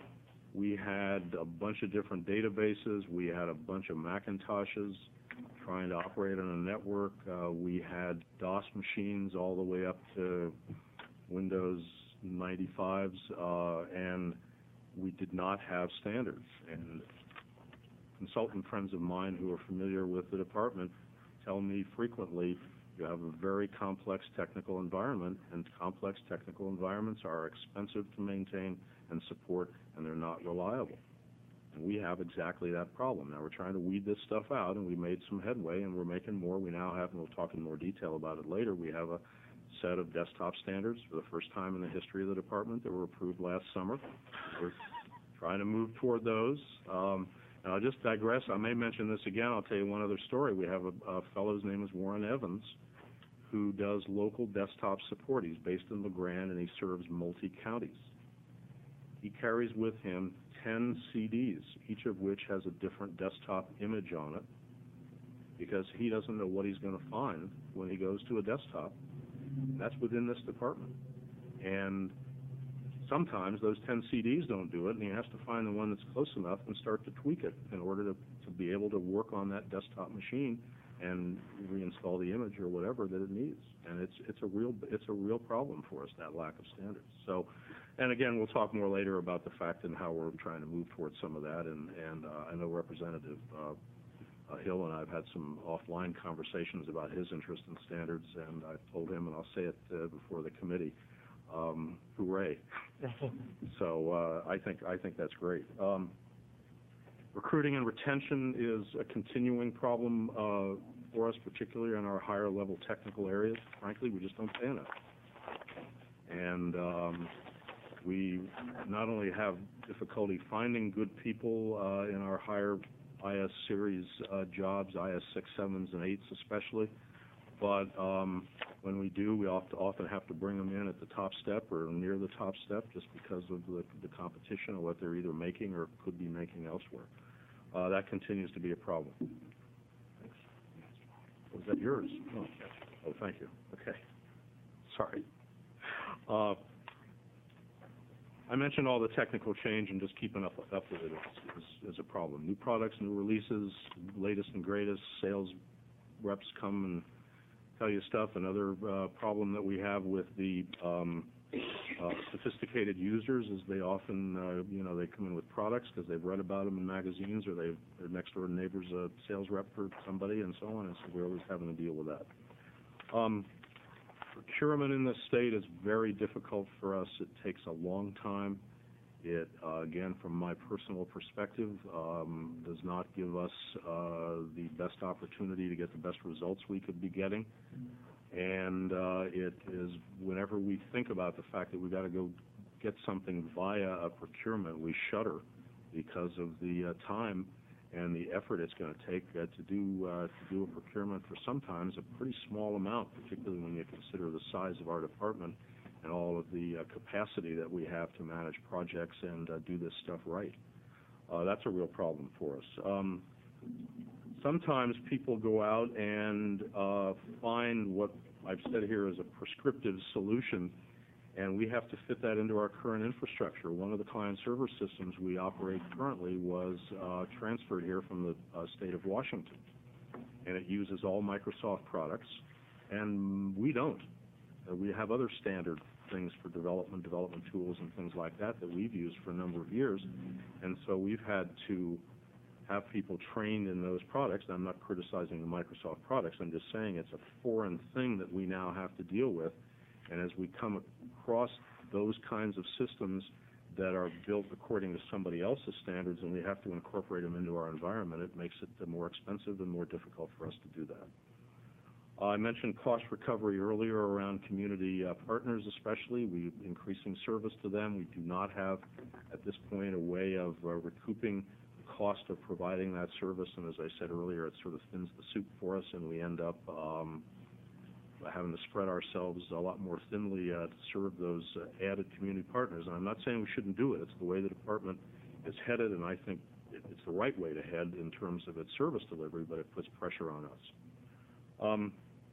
we had a bunch of different databases. We had a bunch of Macintoshes trying to operate on a network. Uh, we had DOS machines all the way up to Windows ninety-fives, uh, and we did not have standards. And consultant friends of mine who are familiar with the department tell me frequently, you have a very complex technical environment, and complex technical environments are expensive to maintain and support, and they're not reliable. And we have exactly that problem. Now, we're trying to weed this stuff out, and we made some headway, and we're making more. We now have, and we'll talk in more detail about it later, we have a set of desktop standards for the first time in the history of the department that were approved last summer. We're trying to move toward those. Um, and I'll just digress. I may mention this again. I'll tell you one other story. We have a, a fellow's name is Warren Evans, who does local desktop support. He's based in LeGrand, and he serves multi-counties. He carries with him ten C Ds, each of which has a different desktop image on it, because he doesn't know what he's going to find when he goes to a desktop. That's within this department. And sometimes those ten C Ds don't do it, and he has to find the one that's close enough and start to tweak it in order to, to be able to work on that desktop machine and reinstall the image or whatever that it needs. And it's it's a real it's a real problem for us, that lack of standards. So, and again, we'll talk more later about the fact and how we're trying to move towards some of that. And and uh, I know Representative uh, Uh, Hill and I have had some offline conversations about his interest in standards, and I've told him, and I'll say it uh, before the committee, um, hooray. So uh, I think I think that's great. Um, recruiting and retention is a continuing problem uh, for us, particularly in our higher level technical areas. Frankly, we just don't pay enough. And um, We not only have difficulty finding good people uh, in our higher I S series uh, jobs, I S six, sevens, and eights especially, but um, when we do, we oft- often have to bring them in at the top step or near the top step just because of the, the competition or what they're either making or could be making elsewhere. Uh, that continues to be a problem. Thanks. Was that yours? Oh, oh thank you. Okay. Sorry. Uh, I mentioned all the technical change, and just keeping up, up with it is, is, is a problem. New products, new releases, latest and greatest, sales reps come and tell you stuff. Another uh, problem that we have with the um, uh, sophisticated users is they often, uh, you know, they come in with products because they've read about them in magazines, or they've, their next door neighbor's a sales rep for somebody, and so on, and so we're always having to deal with that. Um, Procurement in this state is very difficult for us. It takes a long time. It, uh, again, from my personal perspective, um, does not give us uh, the best opportunity to get the best results we could be getting. And uh, it is, whenever we think about the fact that we've got to go get something via a procurement, we shudder because of the uh, time and the effort it's going to take uh, to do uh, to do a procurement for sometimes a pretty small amount, particularly when you consider the size of our department and all of the uh, capacity that we have to manage projects and uh, do this stuff right. Uh, that's a real problem for us. Um, sometimes people go out and uh, find what I've said here is a prescriptive solution, and we have to fit that into our current infrastructure. One of the client server systems we operate currently was uh, transferred here from the uh, state of Washington, and it uses all Microsoft products, and we don't. Uh, we have other standard things for development, development tools and things like that that we've used for a number of years, and so we've had to have people trained in those products. I'm not criticizing the Microsoft products. I'm just saying it's a foreign thing that we now have to deal with. And as we come across those kinds of systems that are built according to somebody else's standards and we have to incorporate them into our environment, it makes it uh, more expensive and more difficult for us to do that. Uh, I mentioned cost recovery earlier around community uh, partners especially. We're increasing service to them. We do not have, at this point, a way of uh, recouping the cost of providing that service. And as I said earlier, it sort of thins the soup for us, and we end up um, having to spread ourselves a lot more thinly uh, to serve those uh, added community partners. And I'm not saying we shouldn't do it. It's the way the department is headed, and I think it, it's the right way to head in terms of its service delivery, but it puts pressure on us. Um,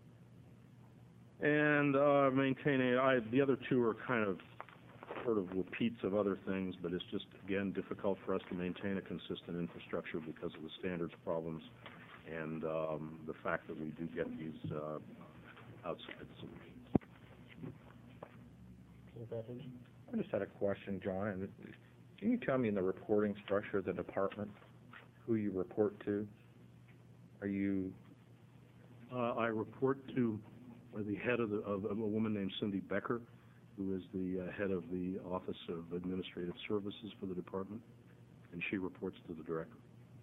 and uh, maintaining, I, the other two are kind of sort of repeats of other things, but it's just, again, difficult for us to maintain a consistent infrastructure because of the standards problems and um, the fact that we do get these uh, outside solutions. I just had a question, John. And can you tell me in the reporting structure of the department who you report to? Are you? Uh, I report to uh, the head of, the, of, of a woman named Cindy Becker, who is the uh, head of the Office of Administrative Services for the department, and she reports to the director.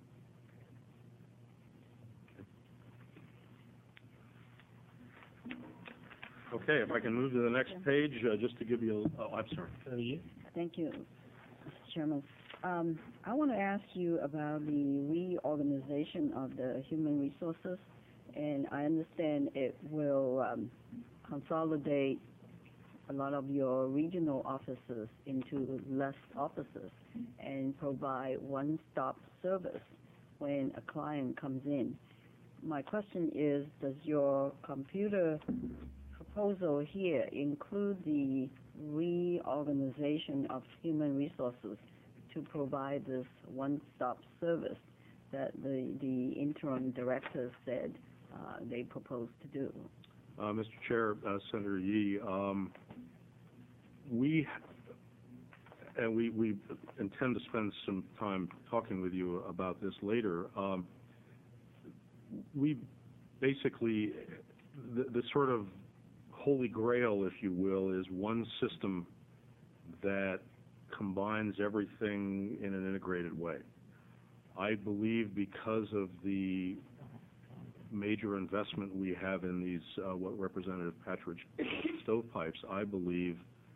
Okay, if I can move to the next page, uh, just to give you a, oh, I'm sorry. Thank you, Mister Chairman. Um, I want to ask you about the reorganization of the human resources, and I understand it will um, consolidate a lot of your regional offices into less offices and provide one-stop service when a client comes in. My question is, does your computer proposal here include the reorganization of human resources to provide this one-stop service that the, the interim director said uh, they proposed to do? Uh, Mister Chair, uh, Senator Yee, um, we and we, we intend to spend some time talking with you about this later. Um, we basically, the, the sort of holy grail, if you will, is one system that combines everything in an integrated way. I believe because of the major investment we have in these, uh, what Representative Patridge stovepipes, I believe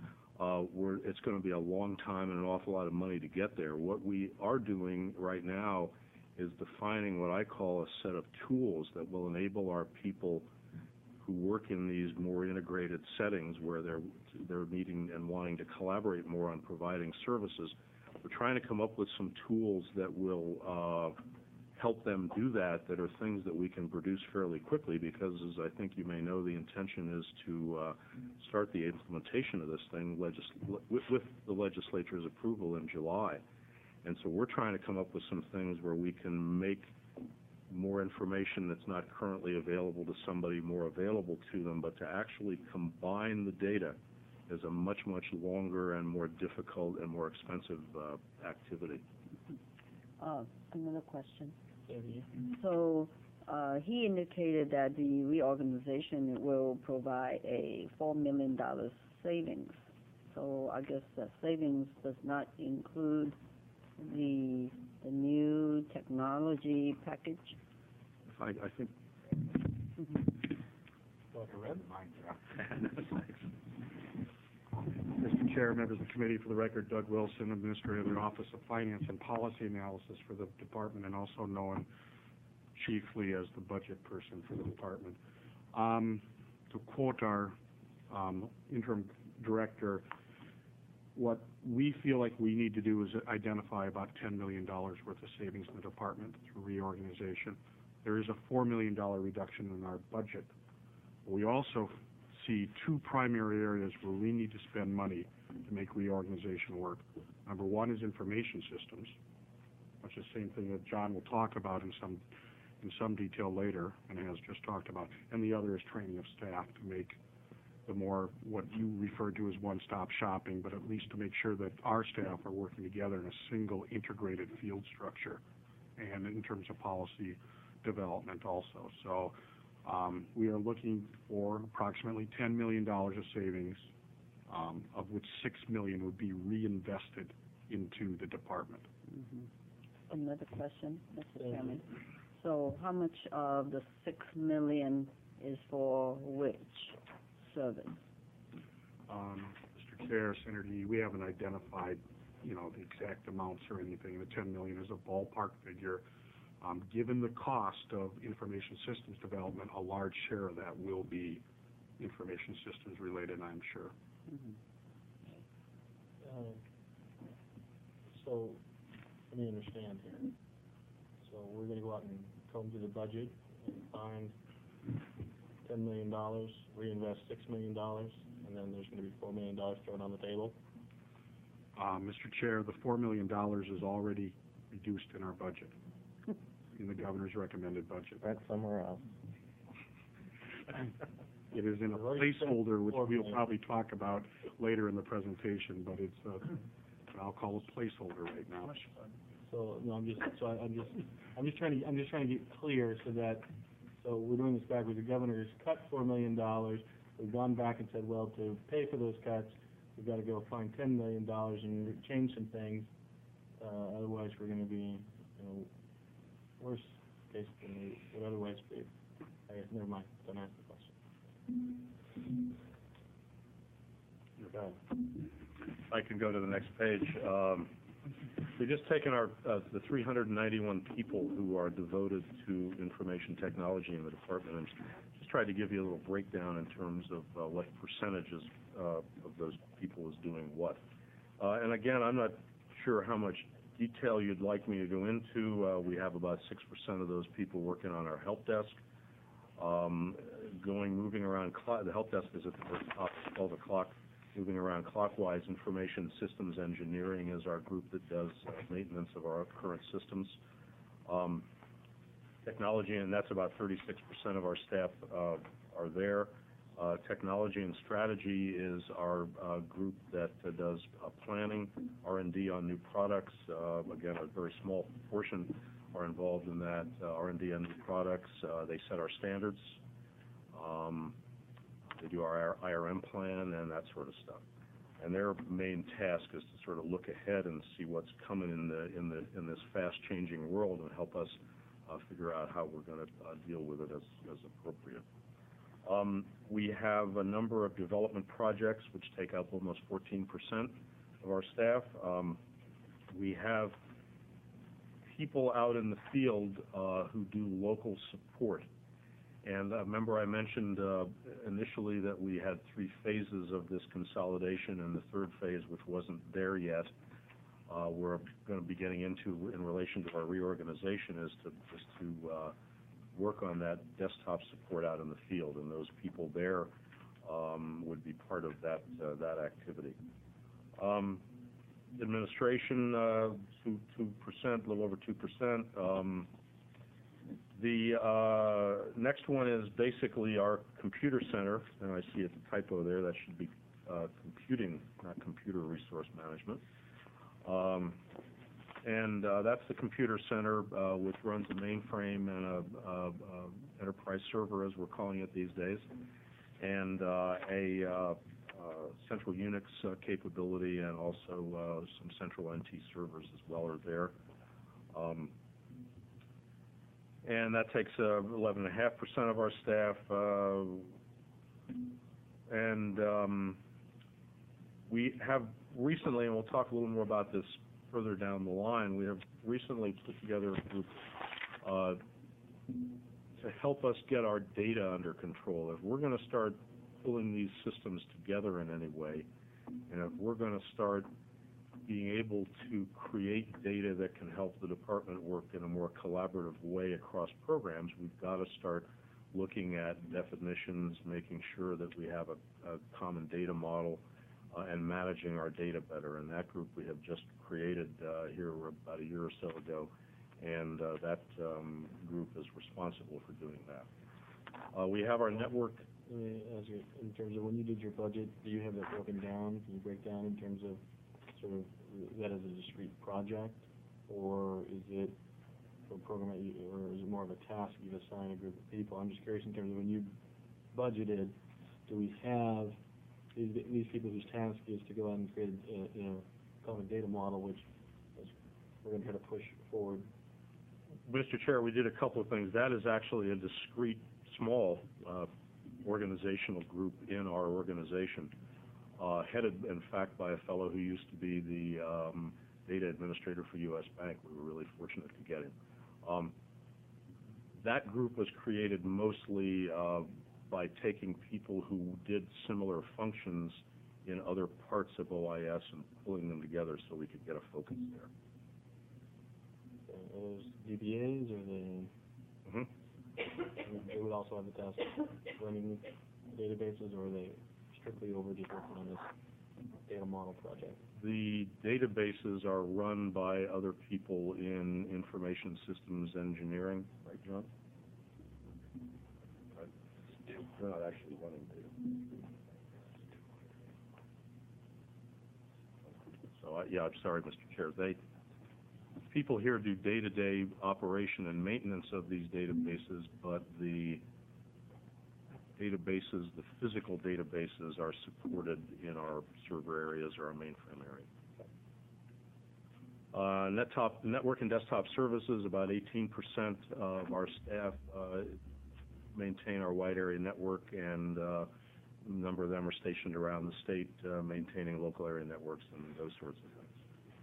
uh, we're, it's going to be a long time and an awful lot of money to get there. What we are doing right now is defining what I call a set of tools that will enable our people who work in these more integrated settings where they're they're meeting and wanting to collaborate more on providing services. We're trying to come up with some tools that will uh, help them do that, that are things that we can produce fairly quickly, because as I think you may know, the intention is to uh, start the implementation of this thing legis- with, with the legislature's approval in July. And so we're trying to come up with some things where we can make more information that's not currently available to somebody more available to them, but to actually combine the data is a much, much longer and more difficult and more expensive uh, activity. Uh, another question. So, uh, he indicated that the reorganization will provide a four million dollars savings. So I guess the savings does not include the, the new technology package? I, I think... Mister Chair, members of the committee, for the record, Doug Wilson, Administrator of the Office of Finance and Policy Analysis for the department, and also known chiefly as the budget person for the department. Um, to quote our um, interim director, what we feel like we need to do is identify about ten million dollars worth of savings in the department through reorganization. There is a four million dollars reduction in our budget. We also see two primary areas where we need to spend money to make reorganization work. Number one is information systems, which is the same thing that John will talk about in some in some detail later and has just talked about. And the other is training of staff to make the more, what you refer to as one-stop shopping, but at least to make sure that our staff are working together in a single integrated field structure and in terms of policy development also. So um, we are looking for approximately ten million dollars of savings, um, of which six million dollars would be reinvested into the department. Mm-hmm. Another question, Mister Chairman. So how much of the six million is for which service? Um, Mister Chair, Senator Yee, we haven't identified, you know, the exact amounts or anything. The ten million dollars is a ballpark figure. Um, given the cost of information systems development, a large share of that will be information systems related, I'm sure. Mm-hmm. Uh, So, let me understand here. So we're gonna go out and comb through the budget and find ten million dollars, reinvest six million dollars, and then there's gonna be four million dollars thrown on the table? Uh, Mister Chair, the four million dollars is already reduced in our budget, in the governor's recommended budget. Right somewhere else. It is in a We've already spent placeholder, which four we'll million. probably talk about later in the presentation, but it's a, I'll call it placeholder right now. So, no, I'm just, so I, I'm just, I'm just trying to, I'm just trying to get clear so that, so we're doing this backwards. The governor has cut four million dollars. We've gone back and said, well, to pay for those cuts, we've got to go find ten million dollars and change some things. Uh, otherwise, we're going to be, you know, worse case than we would otherwise be. I guess, never mind, don't ask the question. You're done. I can go to the next page. Um, we've just taken our, uh, the three hundred ninety-one people who are devoted to information technology in the department and just tried to give you a little breakdown in terms of uh, what percentages uh, of those people is doing what. Uh, and again, I'm not sure how much detail you'd like me to go into. Uh, we have about six percent of those people working on our help desk. Um, going, moving around, cl- the help desk is at the very top, twelve o'clock. Moving around clockwise, information systems engineering is our group that does uh, maintenance of our current systems. Um, technology, and that's about thirty-six percent of our staff uh, are there. Uh, technology and strategy is our uh, group that uh, does uh, planning, R and D on new products. Uh, again, a very small portion are involved in that, uh, R and D on new products. Uh, they set our standards. Um, They do our I R M plan and that sort of stuff. And their main task is to sort of look ahead and see what's coming in the in the in this fast-changing world and help us uh, figure out how we're going to uh, deal with it as as appropriate. Um, we have a number of development projects which take up almost fourteen percent of our staff. Um, we have people out in the field uh, who do local support. And uh, remember I mentioned uh, initially that we had three phases of this consolidation, and the third phase, which wasn't there yet, uh, we're going to be getting into in relation to our reorganization, is to just to uh, work on that desktop support out in the field, and those people there um, would be part of that uh, that activity. Um, administration, uh, two two percent, a little over two percent. Um, the uh, next one is basically our computer center, and I see a typo there. That should be uh, computing, not computer resource management. Um, and uh, that's the computer center, uh, which runs a mainframe and a, a, a enterprise server, as we're calling it these days, and uh, a uh, uh, central Unix uh, capability, and also uh, some central N T servers as well are there. Um, and that takes uh, eleven point five percent of our staff, uh, and um, we have recently, and we'll talk a little more about this further down the line, we have recently put together a group uh, to help us get our data under control. If we're going to start pulling these systems together in any way, and if we're going to start being able to create data that can help the department work in a more collaborative way across programs, we've got to start looking at definitions, making sure that we have a, a common data model, Uh, and managing our data better. And that group we have just created uh, here about a year or so ago, and uh, that um, group is responsible for doing that. Uh, we have our network. Let me ask you, in terms of when you did your budget, do you have that broken down? Can you break down in terms of sort of that as a discrete project, or is it a program that you, or is it more of a task you've assigned a group of people? I'm just curious in terms of when you budgeted, do we have These, these people whose task is to go out and create a, you know, common data model, which is, we're going to try to push forward? Mister Chair, we did a couple of things. That is actually a discrete, small uh, organizational group in our organization, uh, headed, in fact, by a fellow who used to be the um, data administrator for U S Bank. We were really fortunate to get him. Um, that group was created mostly uh, by taking people who did similar functions in other parts of O I S and pulling them together so we could get a focus there. So are those D B As, or they, Mm-hmm. they would also have the task of running databases, or are they strictly over just working on this data model project? The databases are run by other people in information systems engineering, right, John? They're not actually running data. So, I, yeah, I'm sorry, Mister Chair. They, people here do day-to-day operation and maintenance of these databases, but the databases, the physical databases, are supported in our server areas or our mainframe area. Uh, Nettop, network and desktop services, about eighteen percent of our staff uh, maintain our wide area network, and uh, a number of them are stationed around the state uh, maintaining local area networks and those sorts of things.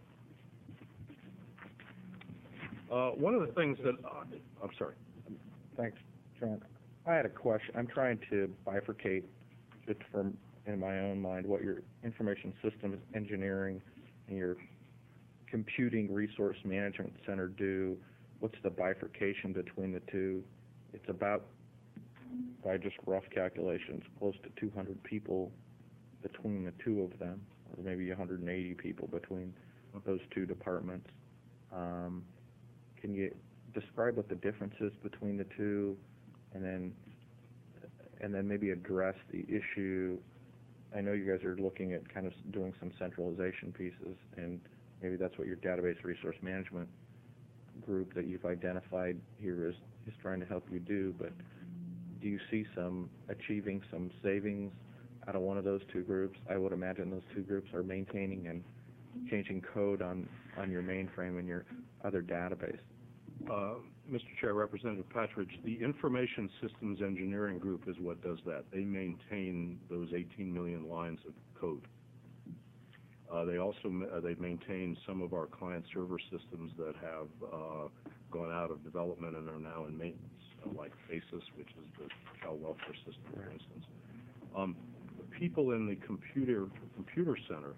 Uh, one of the things that, uh, I'm sorry. Thanks, John. I had a question. I'm trying to bifurcate, just from in my own mind, what your information systems engineering and your computing resource management center do. What's the bifurcation between the two? It's about, by just rough calculations, close to two hundred people between the two of them, or maybe one hundred eighty people between those two departments. Um, can you describe what the difference is between the two, and then and then maybe address the issue? I know you guys are looking at kind of doing some centralization pieces, and maybe that's what your database resource management group that you've identified here is, is trying to help you do, but do you see some achieving some savings out of one of those two groups? I would imagine those two groups are maintaining and changing code on, on your mainframe and your other database. Uh, Mister Chair, Representative Patridge, the Information Systems Engineering Group is what does that. They maintain those eighteen million lines of code. Uh, they also, ma- uh, they maintain some of our client server systems that have uh, gone out of development and are now in maintenance, uh, like FACES, which is the child welfare system, for instance. Um, the people in the computer computer center,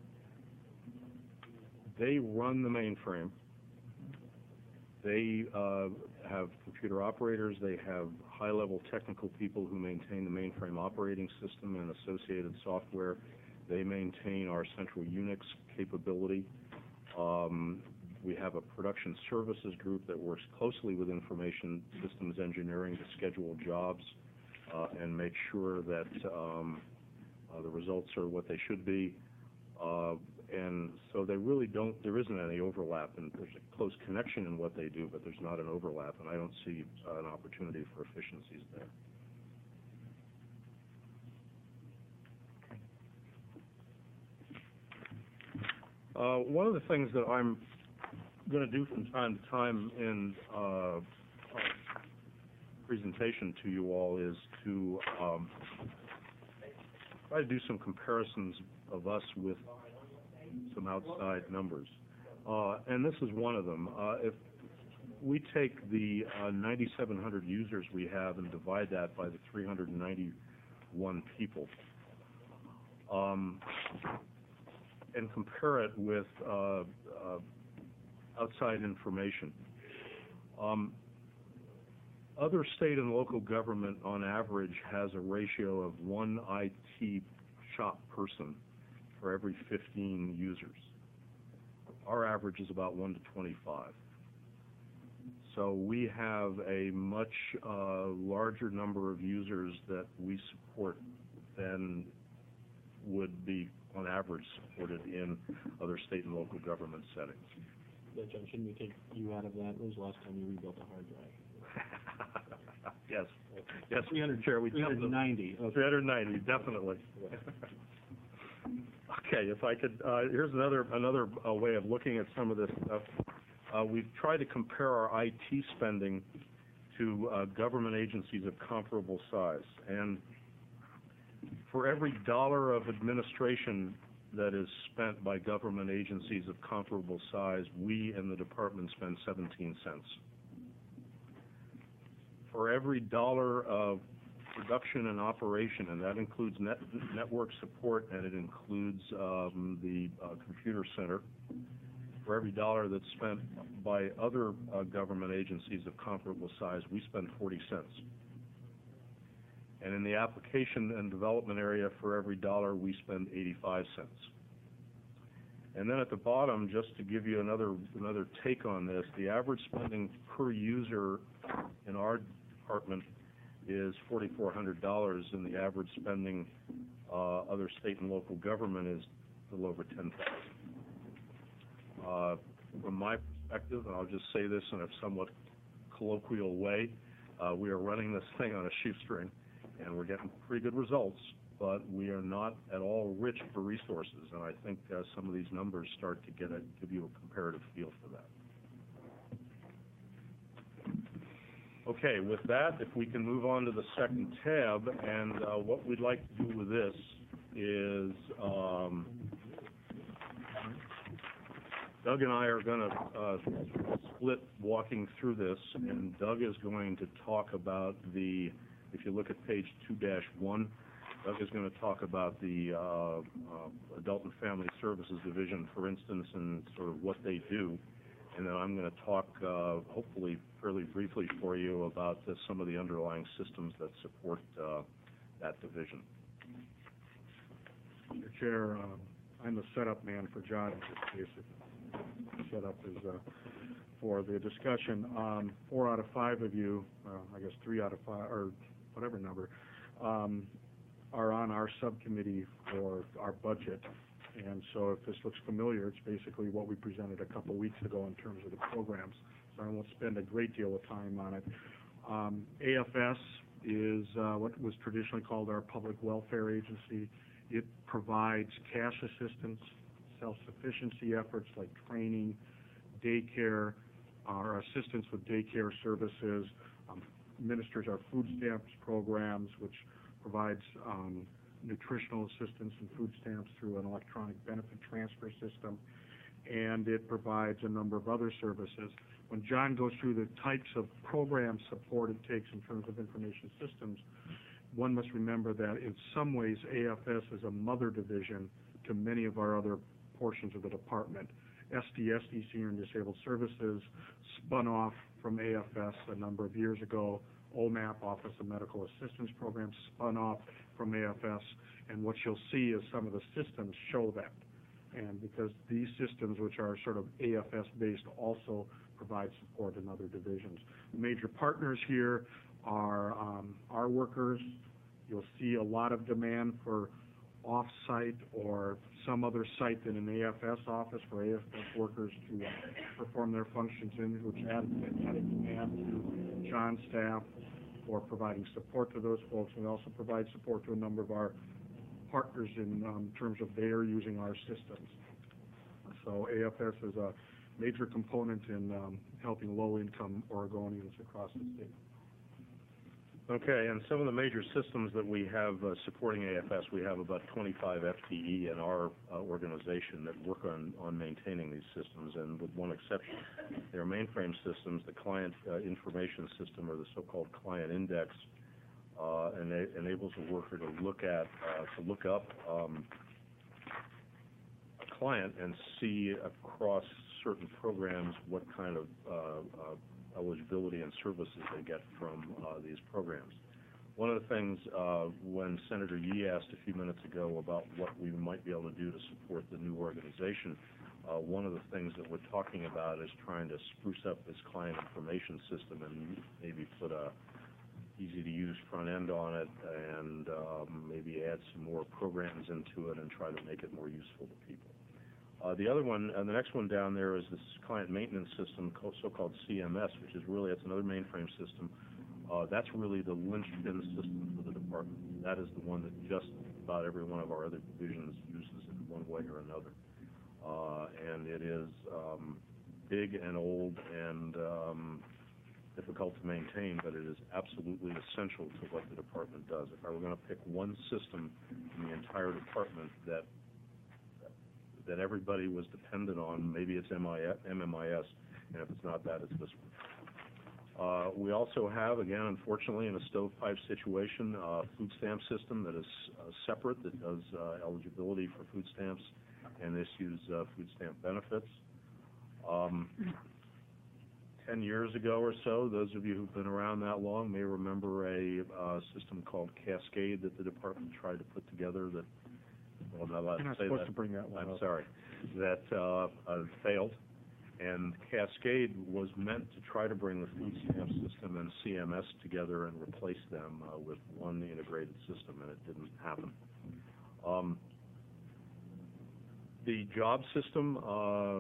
they run the mainframe. They uh, have computer operators. They have high-level technical people who maintain the mainframe operating system and associated software. They maintain our central Unix capability. Um, we have a production services group that works closely with information systems engineering to schedule jobs uh, and make sure that um, uh, the results are what they should be. Uh, and so they really don't, there isn't any overlap, and there's a close connection in what they do, but there's not an overlap, and I don't see uh, an opportunity for efficiencies there. Uh, one of the things that I'm going to do from time to time in uh, presentation to you all is to um, try to do some comparisons of us with some outside numbers. Uh, and this is one of them. Uh, if we take the uh, ninety-seven hundred users we have and divide that by the three hundred ninety-one people, um, and compare it with uh, uh, outside information. Um, other state and local government, on average, has a ratio of one I T shop person for every fifteen users. Our average is about one to twenty-five. So we have a much uh, larger number of users that we support than would be on average supported in other state and local government settings. Yeah, John, shouldn't we take you out of that? When was the last time you rebuilt a hard drive? Yes, yes, three hundred, Chair, we three hundred ninety. Okay. three hundred ninety, definitely. Okay, if I could, uh, here's another another uh, way of looking at some of this stuff. Uh, we've tried to compare our I T spending to uh, government agencies of comparable size, and for every dollar of administration that is spent by government agencies of comparable size, we in the department spend seventeen cents. For every dollar of production and operation, and that includes net, network support, and it includes um, the uh, computer center, for every dollar that's spent by other uh, government agencies of comparable size, we spend forty cents. And in the application and development area, for every dollar, we spend eighty-five cents. And then at the bottom, just to give you another another take on this, the average spending per user in our department is four thousand four hundred dollars, and the average spending uh, other state and local government is a little over ten thousand dollars. Uh, from my perspective, and I'll just say this in a somewhat colloquial way, uh, we are running this thing on a shoestring, and we're getting pretty good results, but we are not at all rich for resources, and I think uh, some of these numbers start to get a, give you a comparative feel for that. Okay, with that, if we can move on to the second tab, and uh, what we'd like to do with this is um, Doug and I are going to uh, split walking through this, and Doug is going to talk about the, if you look at page two dash one, Doug is going to talk about the uh, uh, Adult and Family Services Division, for instance, and sort of what they do. And then I'm going to talk, uh, hopefully fairly briefly for you, about uh, some of the underlying systems that support uh, that division. Mister Chair, um, I'm the setup man for John in this case. Setup is uh, for the discussion. Um, four out of five of you, uh, I guess three out of five, or whatever number, um, are on our subcommittee for our budget. And so if this looks familiar, it's basically what we presented a couple weeks ago in terms of the programs. So I won't spend a great deal of time on it. Um, A F S is uh, what was traditionally called our Public Welfare Agency. It provides cash assistance, self-sufficiency efforts like training, daycare, our assistance with daycare services, um, administers our food stamps programs, which provides um, nutritional assistance and food stamps through an electronic benefit transfer system, and it provides a number of other services. When John goes through the types of program support it takes in terms of information systems, one must remember that in some ways A F S is a mother division to many of our other portions of the department. S D S D, Senior and Disabled Services, spun off from A F S a number of years ago. O M A P, Office of Medical Assistance Program, spun off from A F S, and what you'll see is some of the systems show that. And because these systems, which are sort of A F S-based, also provide support in other divisions. Major partners here are um, our workers. You'll see a lot of demand for off-site or some other site than an A F S office for A F S workers to uh, perform their functions in, which added, added demand to John's staff for providing support to those folks. We also provide support to a number of our partners in um, terms of their using our systems. So A F S is a major component in um, helping low-income Oregonians across the state. Okay, and some of the major systems that we have uh, supporting A F S, we have about twenty-five F T E in our uh, organization that work on, on maintaining these systems, and with one exception. They're mainframe systems. The client uh, information system, or the so-called client index, uh, ena enables a worker to look at, uh, to look up um, a client and see across certain programs what kind of uh, uh, eligibility and services they get from uh, these programs. One of the things uh, when Senator Yee asked a few minutes ago about what we might be able to do to support the new organization, uh, one of the things that we're talking about is trying to spruce up this client information system and maybe put a easy-to-use front end on it, and um, maybe add some more programs into it and try to make it more useful to people. Uh, the other one, uh, the next one down there is this client maintenance system, called, so-called C M S, which is really, it's another mainframe system. Uh, that's really the linchpin system for the department. That is the one that just about every one of our other divisions uses in one way or another. Uh, and it is um, big and old and um, difficult to maintain, but it is absolutely essential to what the department does. If I were going to pick one system in the entire department that that everybody was dependent on, maybe it's M M I S, and if it's not that, it's this one. Uh, we also have, again, unfortunately, in a stovepipe situation, a food stamp system that is uh, separate, that does uh, eligibility for food stamps and issues uh, food stamp benefits. Um, ten years ago or so, those of you who've been around that long may remember a uh, system called Cascade that the department tried to put together that, well, I'm not allowed You're not to say supposed that. to bring that one I'm up. sorry. That uh, uh, failed. And Cascade was meant to try to bring the food stamp system and C M S together and replace them uh, with one integrated system, and it didn't happen. Um, the job system uh, uh,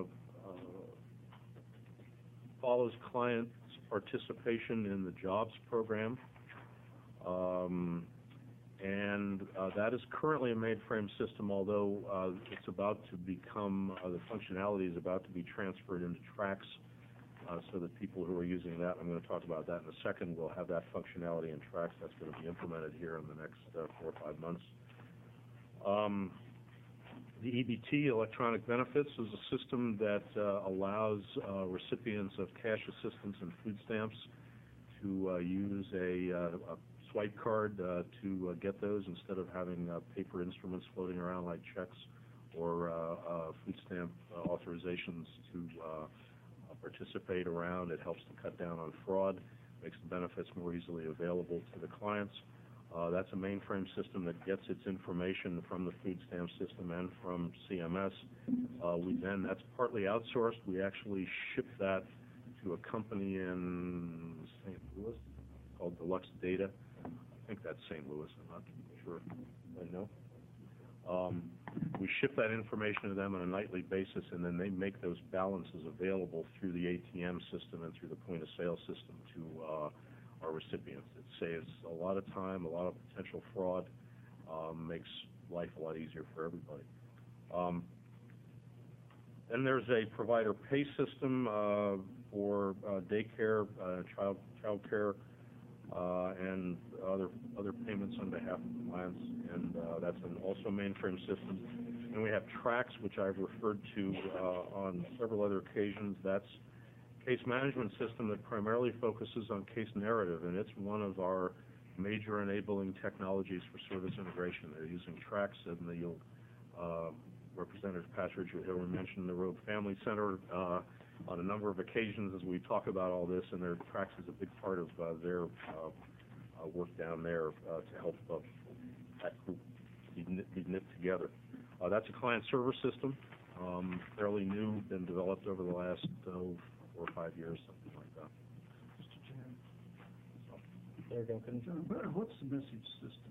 follows clients' participation in the jobs program. Um, And uh, that is currently a mainframe system, although uh, it's about to become, uh, the functionality is about to be transferred into Trax, uh, so that people who are using that, I'm going to talk about that in a second, will have that functionality in Trax. That's going to be implemented here in the next uh, four or five months. Um, the E B T, Electronic Benefits, is a system that uh, allows uh, recipients of cash assistance and food stamps to uh, use a, uh, a swipe card uh, to uh, get those instead of having uh, paper instruments floating around like checks or uh, uh, food stamp uh, authorizations to uh, participate around. It helps to cut down on fraud, makes the benefits more easily available to the clients. Uh, that's a mainframe system that gets its information from the food stamp system and from C M S. Uh, we then, that's partly outsourced. We actually ship that to a company in Saint Louis called Deluxe Data. I think that's Saint Louis, I'm not sure, I know. Um, we ship that information to them on a nightly basis, and then they make those balances available through the A T M system and through the point-of-sale system to uh, our recipients. It saves a lot of time, a lot of potential fraud, um, makes life a lot easier for everybody. Um, then there's a provider pay system uh, for uh, daycare, uh, child childcare, uh, and other other payments on behalf of clients, and uh, that's an also mainframe system. And we have TRAX, which I've referred to uh, on several other occasions. That's a case management system that primarily focuses on case narrative, and it's one of our major enabling technologies for service integration. They're using TRAX, and you'll, uh, Representative Patridge, he'll mention the Rogue Family Center uh, on a number of occasions as we talk about all this, and their TRAX is a big part of uh, their uh, uh, work down there uh, to help uh, that group be knit, be knit together. Uh, that's a client-server system, um, fairly new, been developed over the last oh, four or five years, something like that. Mister Chairman, There you go. Couldn't- John, what- what's the message system?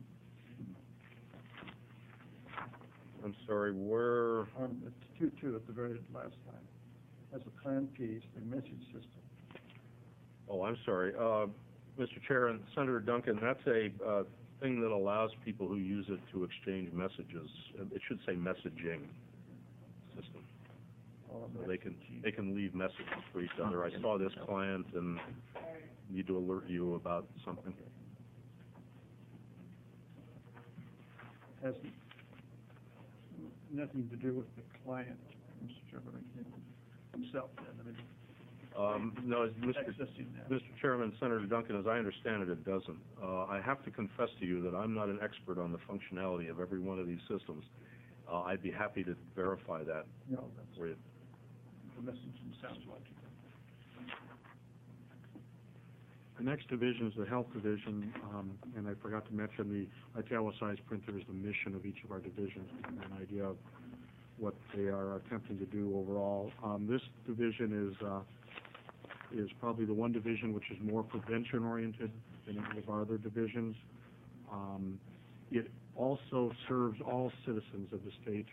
I'm sorry, where, On the two, two at the very last line. As a plan piece, the message system. oh, I'm sorry, uh, Mister Chair and Senator Duncan, that's a uh, thing that allows people who use it to exchange messages. It should say messaging system. or So they can, they can leave messages for each other. I saw this client and need to alert you about something. Has nothing to do with the client, Mister Chairman, himself, then, I mean, Um, no, as Mister accessing that. Mister Chairman, Senator Duncan, as I understand it, it doesn't. Uh, I have to confess to you that I'm not an expert on the functionality of every one of these systems. Uh, I'd be happy to verify that No, that's, for you. the messaging sounds like it. The next division is the Health Division, um, and I forgot to mention the italicized printer is the mission of each of our divisions, to give you an idea of what they are attempting to do overall. Um, this division is, uh, is probably the one division which is more prevention-oriented than any of our other divisions. Um, it also serves all citizens of the state,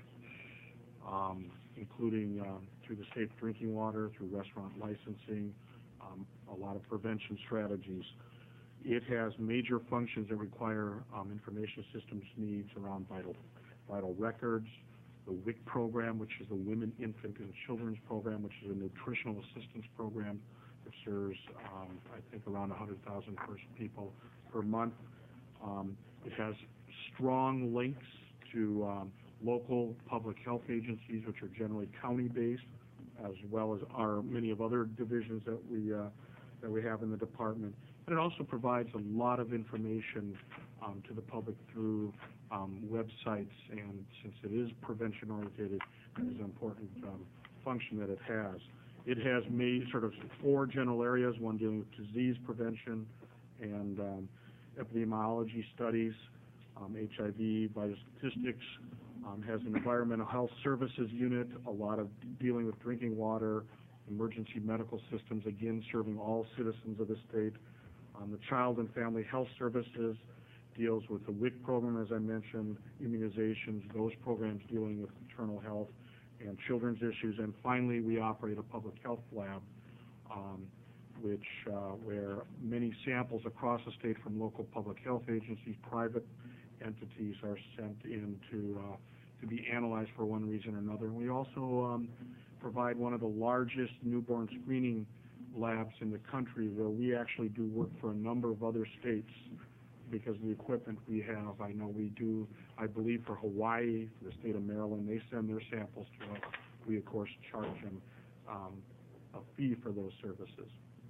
um, including um, through the safe drinking water, through restaurant licensing, um, a lot of prevention strategies. It has major functions that require um, information systems needs around vital, vital records, the W I C program, which is the Women, Infant, and Children's Program, which is a nutritional assistance program that serves, um, I think, around one hundred thousand people per month. Um, it has strong links to um, local public health agencies, which are generally county-based, as well as our many of other divisions that we uh, that we have in the department. And it also provides a lot of information um, to the public through um, websites, and since it is prevention-oriented, it is an important um, function that it has. It has made sort of four general areas, one dealing with disease prevention and um, epidemiology studies, um, H I V, vital statistics, um, has an environmental health services unit, a lot of dealing with drinking water, emergency medical systems, again, serving all citizens of the state. Um, the Child and Family Health Services deals with the W I C program, as I mentioned, immunizations, those programs dealing with maternal health and children's issues. And finally, we operate a public health lab, um, which, uh, where many samples across the state from local public health agencies, private entities are sent in to, uh, to be analyzed for one reason or another. And we also um, provide one of the largest newborn screening labs in the country, where we actually do work for a number of other states because of the equipment we have. I know we do, I believe, for Hawaii, for the state of Maryland, they send their samples to us. We, of course, charge them um, a fee for those services.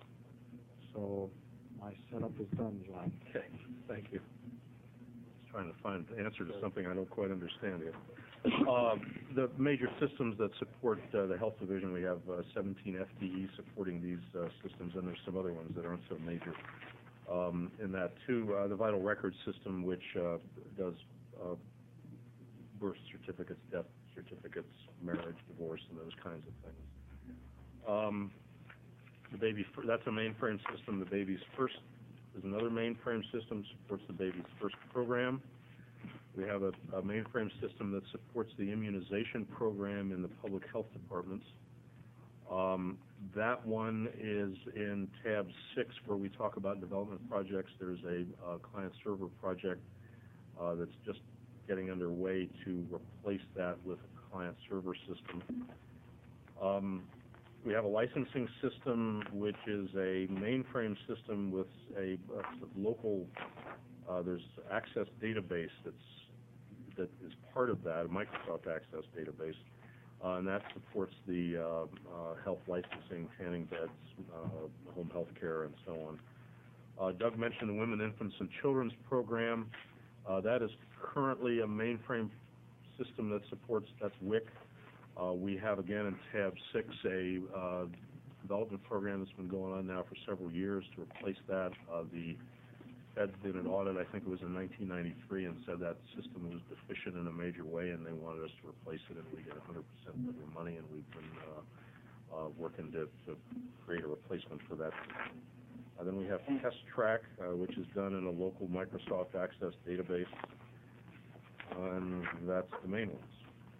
So my setup is done, John. Okay, thank you. Just trying to find the answer to something I don't quite understand here. Uh, the major systems that support uh, the Health Division, we have uh, seventeen F D Es supporting these uh, systems, and there's some other ones that aren't so major. Um, in that, too, uh, the Vital Records System, which uh, does uh, birth certificates, death certificates, marriage, divorce, and those kinds of things. Um, the baby, that's a mainframe system. The Baby's First is another mainframe system, supports the Baby's First program. We have a, a mainframe system that supports the immunization program in the public health departments. Um, that one is in tab six, where we talk about development projects. There's a uh, client server project uh, that's just getting underway to replace that with a client server system. Um, we have a licensing system, which is a mainframe system with a, a local, uh, there's Access database that's, that is part of that, a Microsoft Access database, uh, and that supports the uh, uh, health licensing, tanning beds, uh, home health care, and so on. Uh, Doug mentioned the Women, Infants, and Children's Program. Uh, that is currently a mainframe system that supports, that's W I C. Uh, we have, again, in tab six, a uh, development program that's been going on now for several years to replace that. Uh, the Fed did an audit, I think it was in nineteen ninety-three, and said that system was deficient in a major way, and they wanted us to replace it, and we get one hundred percent of the money, and we've been uh, uh, working to, to create a replacement for that system. Uh, then we have Test Track, uh, which is done in a local Microsoft Access database, uh, and that's the main ones.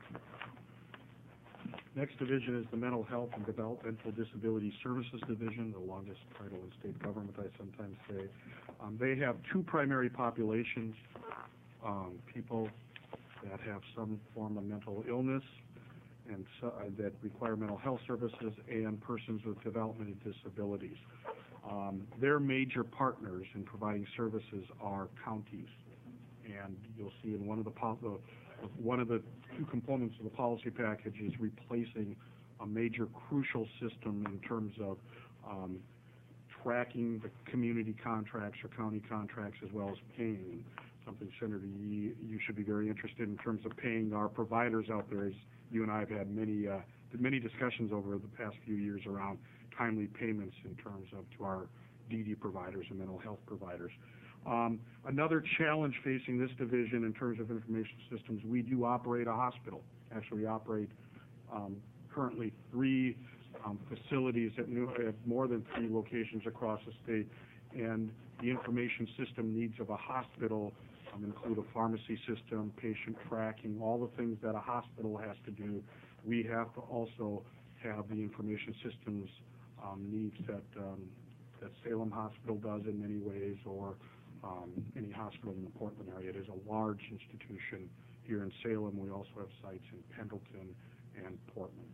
Next division is the Mental Health and Developmental Disability Services Division, the longest title in state government, I sometimes say. Um, they have two primary populations, um, people that have some form of mental illness and so, uh, that require mental health services, and persons with developmental disabilities. Um, their major partners in providing services are counties, and you'll see in one of the, po the one of the two components of the policy package is replacing a major crucial system in terms of um, tracking the community contracts or county contracts as well as paying. Something, Senator Yee, you should be very interested in terms of paying our providers out there. As you and I have had many, uh, many discussions over the past few years around timely payments in terms of to our D D providers and mental health providers. Um, another challenge facing this division in terms of information systems, we do operate a hospital. Actually, we operate um, currently three um, facilities at, new, at more than three locations across the state, and the information system needs of a hospital um, include a pharmacy system, patient tracking, all the things that a hospital has to do. We have to also have the information systems um, needs that um, that Salem Hospital does in many ways, or Um, any hospital in the Portland area. It is a large institution here in Salem. We also have sites in Pendleton and Portland.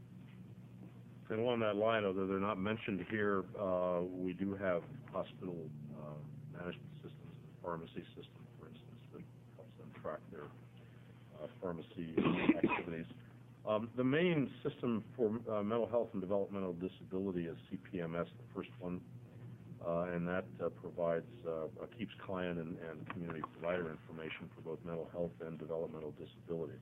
And along that line, although they're not mentioned here, uh, we do have hospital uh, management systems, and pharmacy system, for instance, that helps them track their uh, pharmacy activities. Um, the main system for uh, mental health and developmental disability is C P M S, the first one. Uh, and that uh, provides, uh, uh, keeps client and, and community provider information for both mental health and developmental disabilities.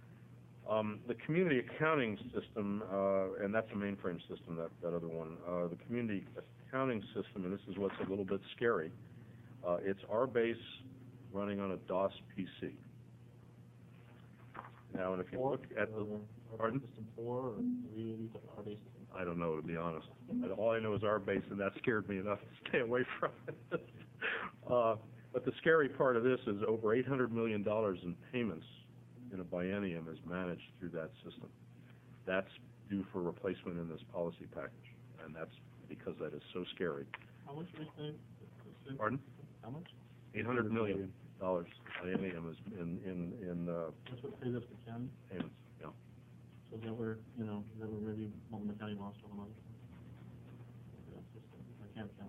Um, the community accounting system, uh, and that's a mainframe system, that, that other one, uh, the community accounting system, and this is what's a little bit scary, uh, it's our base running on a DOS P C. Now, and if you look at the, pardon? System four or three, our base system? I don't know, to be honest. All I know is our base, and that scared me enough to stay away from it. uh, but the scary part of this is over eight hundred million dollars in payments in a biennium is managed through that system. That's due for replacement in this policy package, and that's because that is so scary. How much was that? Pardon? How much? eight hundred million dollars biennium is in, in, in uh, That's what pays us the county? payments, yeah. So is that where, you know, is that where maybe Multnomah County lost all the money? That system. I can't count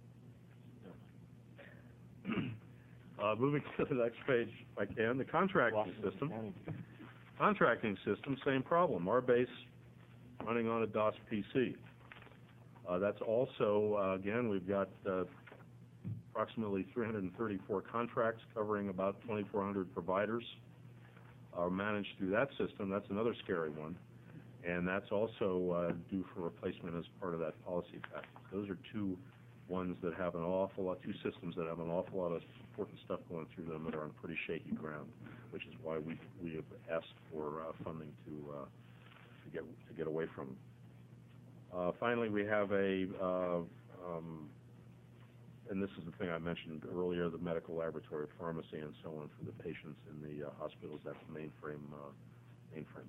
them. Uh, moving to the next page, if I can, the contracting system. Contracting system, same problem. Our base running on a DOS P C. Uh, that's also, uh, again, we've got uh, approximately three hundred thirty-four contracts covering about twenty-four hundred providers are managed through that system. That's another scary one. And that's also uh, due for replacement as part of that policy package. Those are two ones that have an awful lot, two systems that have an awful lot of important stuff going through them that are on pretty shaky ground, which is why we we have asked for uh, funding to uh, to get to get away from them. Uh, finally, we have a, uh, um, and this is the thing I mentioned earlier, the medical laboratory, pharmacy, and so on for the patients in the uh, hospitals. That's mainframe. Uh, mainframe.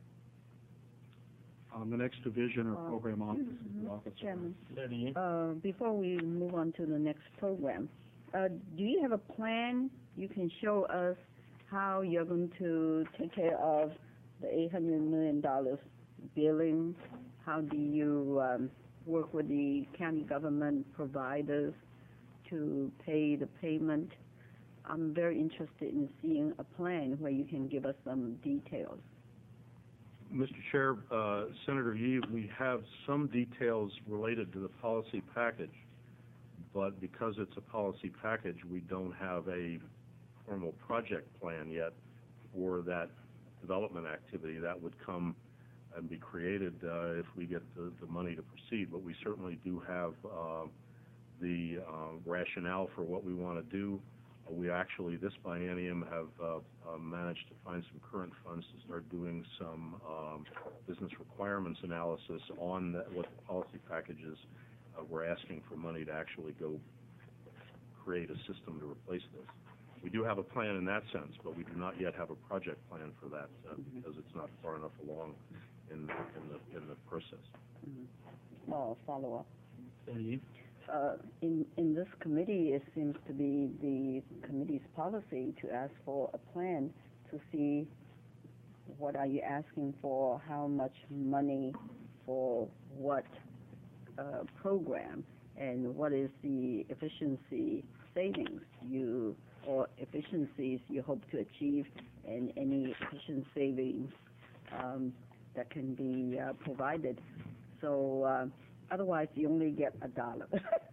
Um, the next division or Uh, program office, mhm. office. Chairman, Thirty. uh, before we move on to the next program, uh, do you have a plan you can show us how you're going to take care of the eight hundred million dollars billing? how do you um, work with the county government providers to pay the payment? I'm very interested in seeing a plan where you can give us some details. Mister Chair, uh, Senator Yee, we have some details related to the policy package, but because it's a policy package, we don't have a formal project plan yet for that development activity. That would come and be created uh, if we get the, the money to proceed, but we certainly do have uh, the uh, rationale for what we want to do. Uh, we actually, this biennium, have uh, uh, managed to find some current funds to start doing some um, business requirements analysis on that, what the policy package is. Uh, we're asking for money to actually go create a system to replace this. We do have a plan in that sense, but we do not yet have a project plan for that uh, because it's not far enough along in, in the in the process. Mm-hmm. Oh, follow up. Senator Yee? Uh, in, in this committee, it seems to be the committee's policy to ask for a plan to see what are you asking for, how much money for what uh, program, and what is the efficiency savings you or efficiencies you hope to achieve, and any efficient savings um, that can be uh, provided. So uh, otherwise, you only get a dollar.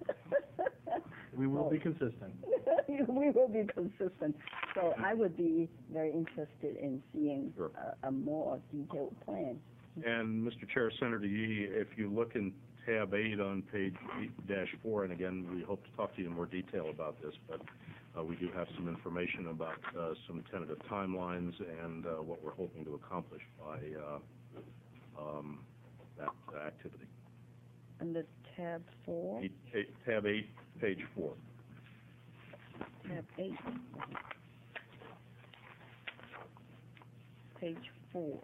We will be consistent. We will be consistent. So I would be very interested in seeing Sure. a, a more detailed plan. And Mister Chair, Senator Yee, if you look in tab eight on page eight dash four, and again, we hope to talk to you in more detail about this, but uh, we do have some information about uh, some tentative timelines and uh, what we're hoping to accomplish by uh, um, that uh, activity. Under tab four, Eight, eight, tab eight, page four. tab eight, page four.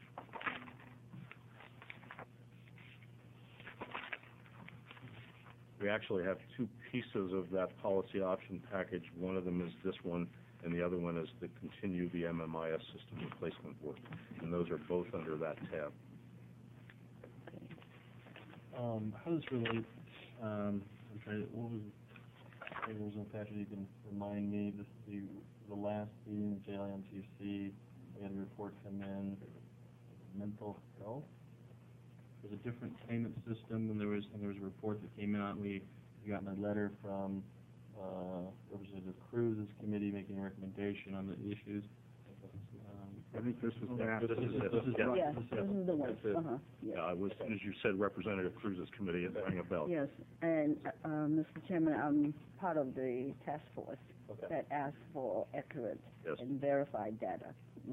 We actually have two pieces of that policy option package. One of them is this one, and the other one is to continue the M M I S system replacement work. And those are both under that tab. Um, how does this relate, um, I'm trying to, what was, maybe it was in Patrick, you can remind me, this, the, the last meeting, J L M T C, we had a report come in, mental health. There's a different payment system, and there was, and there was a report that came out, and we, we got a letter from, uh, Representative Cruz's committee making a recommendation on the issues. I think this is that. This is it. This is Yeah. right. Yes, This is this it. is the one, That's it. uh-huh, yes. Yeah, I was, as you said, Representative Cruz's committee, it rang a bell. Yes, and, uh, Mister Chairman, I'm part of the task force Okay. that asks for accurate Yes. and verified data.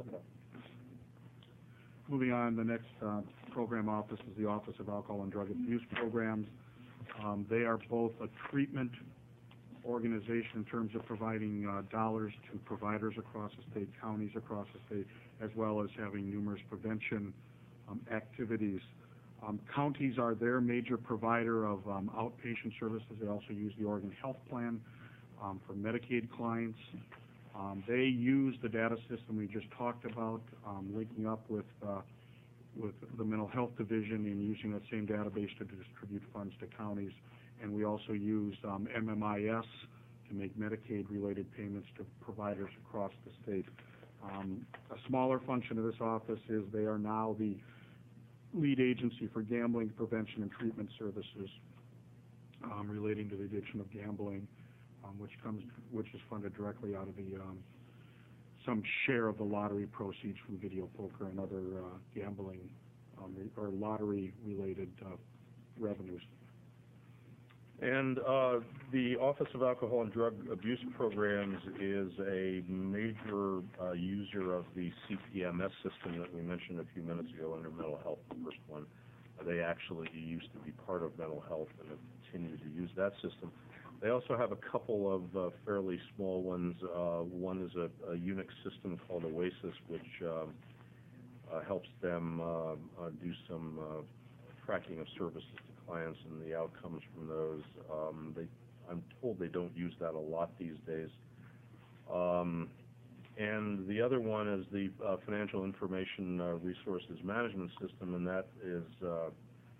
Moving on, the next uh, program office is the Office of Alcohol and Drug Abuse Programs. Um, They are both a treatment organization in terms of providing uh, dollars to providers across the state, counties across the state, as well as having numerous prevention um, activities. Um, Counties are their major provider of um, outpatient services. They also use the Oregon Health Plan um, for Medicaid clients. Um, they use the data system we just talked about, um, linking up with uh, with the mental health division and using that same database to distribute funds to counties. And we also use um, M M I S to make Medicaid-related payments to providers across the state. Um, a smaller function of this office is they are now the lead agency for gambling prevention and treatment services um, relating to the addiction of gambling. Um, which comes, which is funded directly out of the, um, some share of the lottery proceeds from video poker and other, uh, gambling, um, re- or lottery-related, uh, revenues. And uh, the Office of Alcohol and Drug Abuse Programs is a major uh, user of the C P M S system that we mentioned a few minutes ago under mental health, the first one. Uh, they actually used to be part of mental health and have continued to use that system. They also have a couple of uh, fairly small ones. Uh, one is a, a Unix system called Oasis, which um, uh, helps them uh, uh, do some uh, tracking of services to clients and the outcomes from those. Um, they, I'm told they don't use that a lot these days. Um, and the other one is the uh, Financial Information uh, Resources Management System, and that is uh,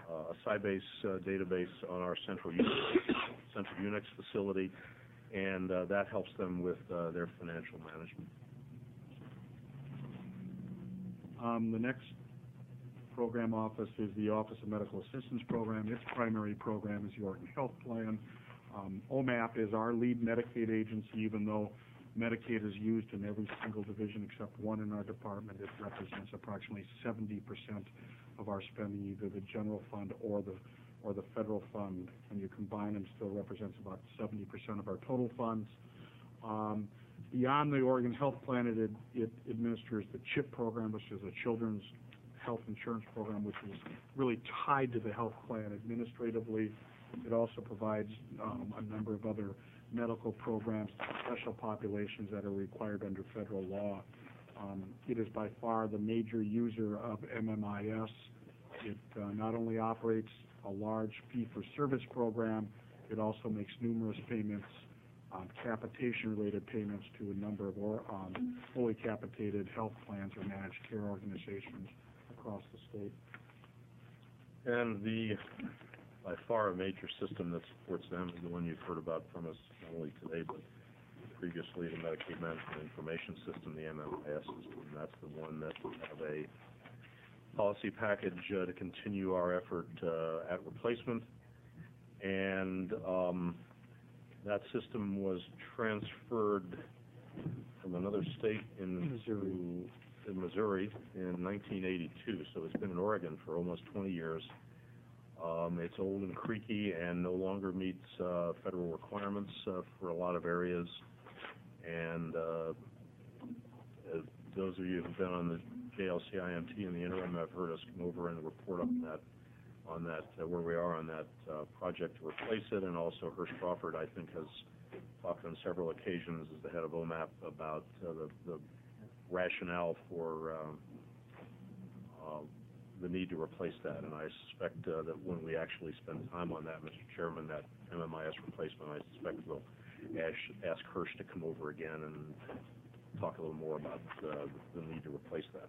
uh, a Sybase uh, database on our central Unix, central Unix facility, and uh, that helps them with uh, their financial management. Um, the next program office is the Office of Medical Assistance Program. Its primary program is the Oregon Health Plan. Um, O M A P is our lead Medicaid agency, even though Medicaid is used in every single division except one in our department. It represents approximately seventy percent of our spending, either the general fund or the or the federal fund. When you combine them, still represents about seventy percent of our total funds. Um, beyond the Oregon Health Plan, it, it administers the CHIP program, which is a Children's Health Insurance Program, which is really tied to the health plan administratively. It also provides um, a number of other medical programs to special populations that are required under federal law. Um, it is by far the major user of M M I S. It uh, not only operates a large fee-for-service program, it also makes numerous payments, um, capitation-related payments to a number of or, um, fully capitated health plans or managed care organizations across the state. And the, by far, a major system that supports them is the one you've heard about from us not only today, but previously, the Medicaid Management Information System, the M M I S system. And that's the one that we have a policy package uh, to continue our effort uh, at replacement. And um, that system was transferred from another state in Missouri. in Missouri in nineteen eighty-two, so it's been in Oregon for almost twenty years. Um, it's old and creaky and no longer meets uh, federal requirements uh, for a lot of areas. And uh, as those of you who've been on the J L C I M T in the interim have heard us come over and report on that, on that uh, where we are on that uh, project to replace it. And also Hirsch Crawford, I think, has talked on several occasions as the head of O M A P about uh, the, the rationale for um, uh, the need to replace that. And I suspect uh, that when we actually spend time on that, Mister Chairman, that M M I S replacement, I suspect we'll ask, ask Hirsch to come over again and talk a little more about uh, the need to replace that.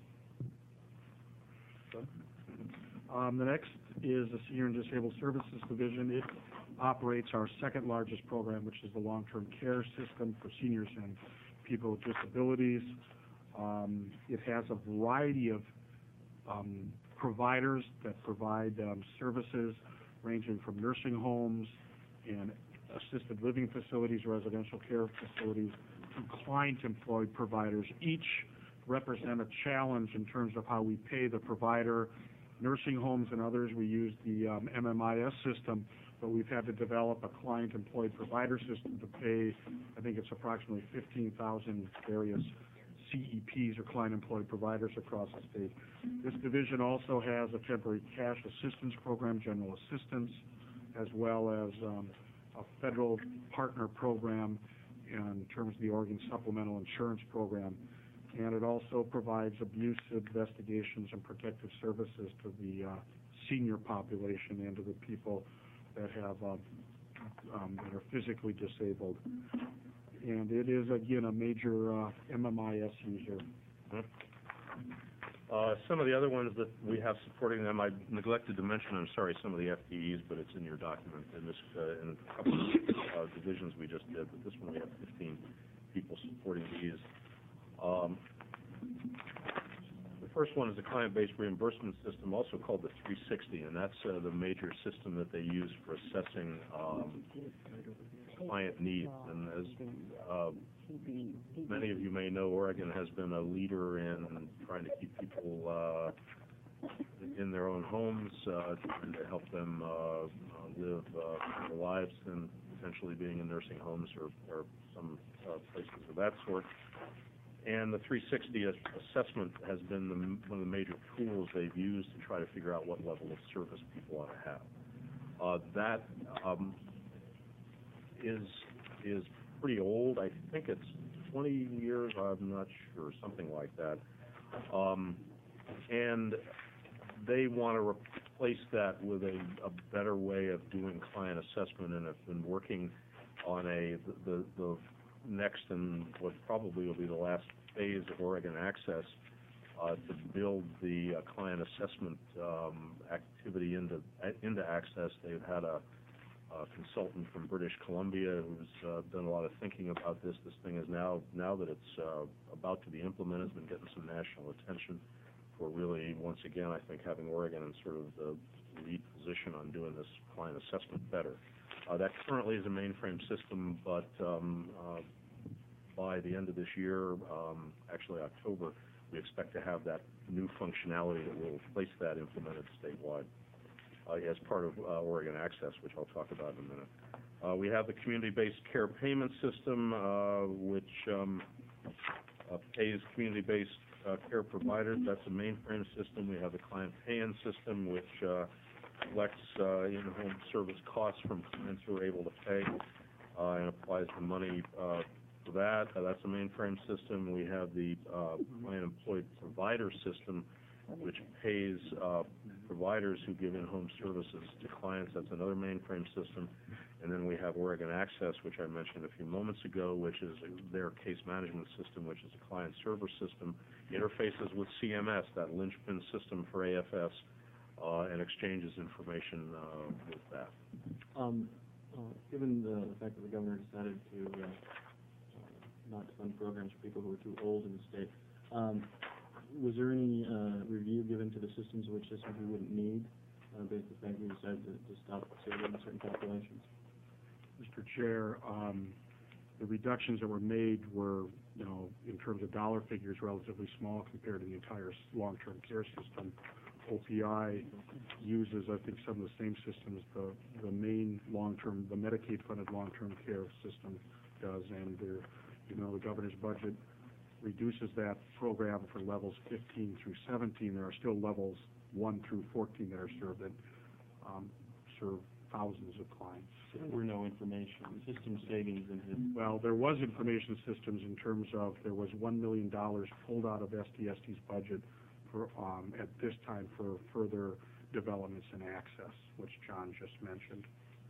Um, the next is the Senior and Disabled Services Division. It operates our second largest program, which is the long-term care system for seniors and people with disabilities. Um, it has a variety of um, providers that provide um, services ranging from nursing homes and assisted living facilities, residential care facilities, to client-employed providers. Each represent a challenge in terms of how we pay the provider. Nursing homes and others, we use the um, M M I S system, but we've had to develop a client-employed provider system to pay, I think it's approximately fifteen thousand various C E Ps or client-employed providers across the state. This division also has a temporary cash assistance program, general assistance, as well as um, a federal partner program in terms of the Oregon Supplemental Insurance Program. And it also provides abuse investigations and protective services to the uh, senior population and to the people that have uh, um, that are physically disabled. And it is, again, a major uh, M M I S user. Uh, some of the other ones that we have supporting them, I neglected to mention, I'm sorry, some of the F T Es, but it's in your document. In this, uh, in a couple of uh, divisions we just did, but this one we have fifteen people supporting these. Um, the first one is the client-based reimbursement system, also called the three sixty, and that's uh, the major system that they use for assessing um, client needs. And as uh, many of you may know, Oregon has been a leader in trying to keep people uh, in their own homes, uh, trying to help them uh, live uh, their lives, and potentially being in nursing homes or, or some uh, places of that sort. And the three sixty assessment has been the, one of the major tools they've used to try to figure out what level of service people ought to have. Uh, that um, is is pretty old. I think it's twenty years. I'm not sure, something like that. Um, and they want to replace that with a, a better way of doing client assessment, and have been working on a the, the, the next and what probably will be the last phase of Oregon Access uh, to build the uh, client assessment um, activity into into Access. They've had a, a consultant from British Columbia who's uh, done a lot of thinking about this. This thing is now, now that it's uh, about to be implemented, has been getting some national attention for really, once again, I think, having Oregon in sort of the lead position on doing this client assessment better. Uh, that currently is a mainframe system, but um, uh, by the end of this year, um, actually October, we expect to have that new functionality that will replace that implemented statewide uh, as part of uh, Oregon Access, which I'll talk about in a minute. Uh, we have the community-based care payment system, uh, which um, uh, pays community-based uh, care providers. That's a mainframe system. We have the client pay-in system, which uh, collects uh, in-home service costs from clients who are able to pay uh, and applies the money uh, for that. Uh, that's a mainframe system. We have the uh, client employed provider system, which pays uh, providers who give in-home services to clients. That's another mainframe system. And then we have Oregon Access, which I mentioned a few moments ago, which is their case management system, which is a client server system, interfaces with C M S, that linchpin system for A F S, uh, and exchanges information uh, with that. Um, uh, given the, the fact that the governor decided to uh, uh, not fund programs for people who are too old in the state, um, was there any uh, review given to the systems which systems we wouldn't need, uh, based on the fact we decided to, to stop serving certain populations? Mister Chair, um, the reductions that were made were, you know, in terms of dollar figures, relatively small compared to the entire s- long-term care system. O P I uses, I think, some of the same systems the, the main long-term, the Medicaid-funded long-term care system does, and there, you know, the governor's budget reduces that program for levels fifteen through seventeen. There are still levels one through fourteen that are served that um, serve thousands of clients. So there were no information, system savings in his, Well, there was information systems in terms of, there was one million dollars pulled out of S D S D's budget for, um, at this time for further developments in access, which John just mentioned.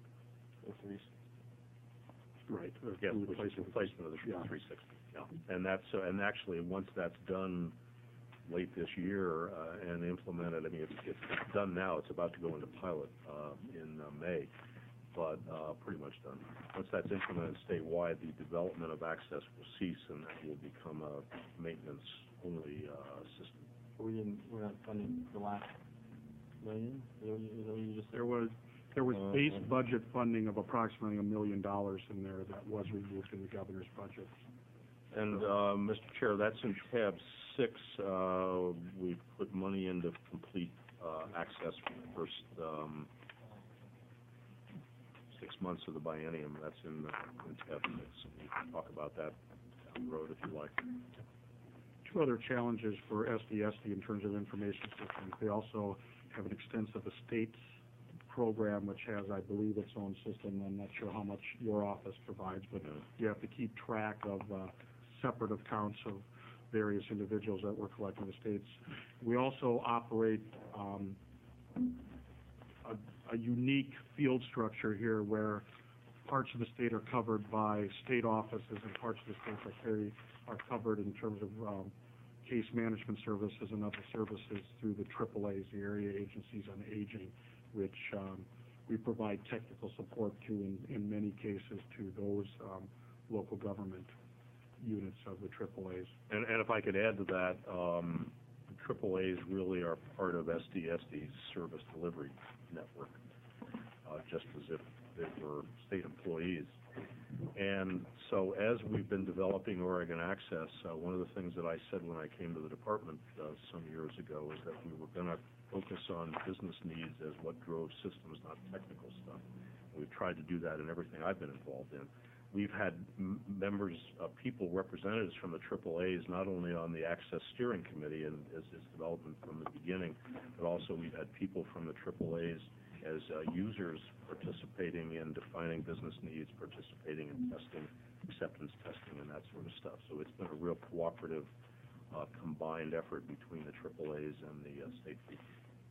Right. uh, Yes, to which is replace it. replacement of the Yeah. three sixty. Yeah. And that's, uh, and actually, once that's done late this year uh, and implemented, I mean, it's, it's done now. It's about to go into pilot uh, in uh, May, but uh, pretty much done. Once that's implemented statewide, the development of access will cease, and that will become a maintenance-only uh, system. We didn't, we're not funding the last million? Is that what you, is that what you just said? There was, there was Uh, base okay. budget funding of approximately a million dollars in there that was removed in the governor's budget. And, uh, Mister Chair, that's in tab six. Uh, we put money in to complete uh, access for the first um, six months of the biennium. That's in, uh, in tab six. We can talk about that down the road if you like. Two other challenges for S D S D in terms of information systems. They also have an extensive estates program, which has, I believe, its own system. I'm not sure how much your office provides, but you have to keep track of uh, separate accounts of various individuals that we're collecting estates. We also operate um, a, a unique field structure here where parts of the state are covered by state offices and parts of the state are carry, are covered in terms of um, case management services and other services through the triple A's, the Area Agencies on Aging, which um, we provide technical support to in, in many cases to those um, local government units of the triple A's. And, and if I could add to that, um, the triple A's really are part of S D S D's service delivery network, uh, just as if they were state employees. And so as we've been developing Oregon Access, uh, one of the things that I said when I came to the department uh, some years ago is that we were going to focus on business needs as what drove systems, not technical stuff. We've tried to do that in everything I've been involved in. We've had m- members, uh, people, representatives from the triple A's, not only on the Access Steering Committee and as its development from the beginning, but also we've had people from the triple A's as uh, users participating in defining business needs, participating in testing, acceptance testing, and that sort of stuff. So it's been a real cooperative, uh, combined effort between the triple A's and the uh, state people.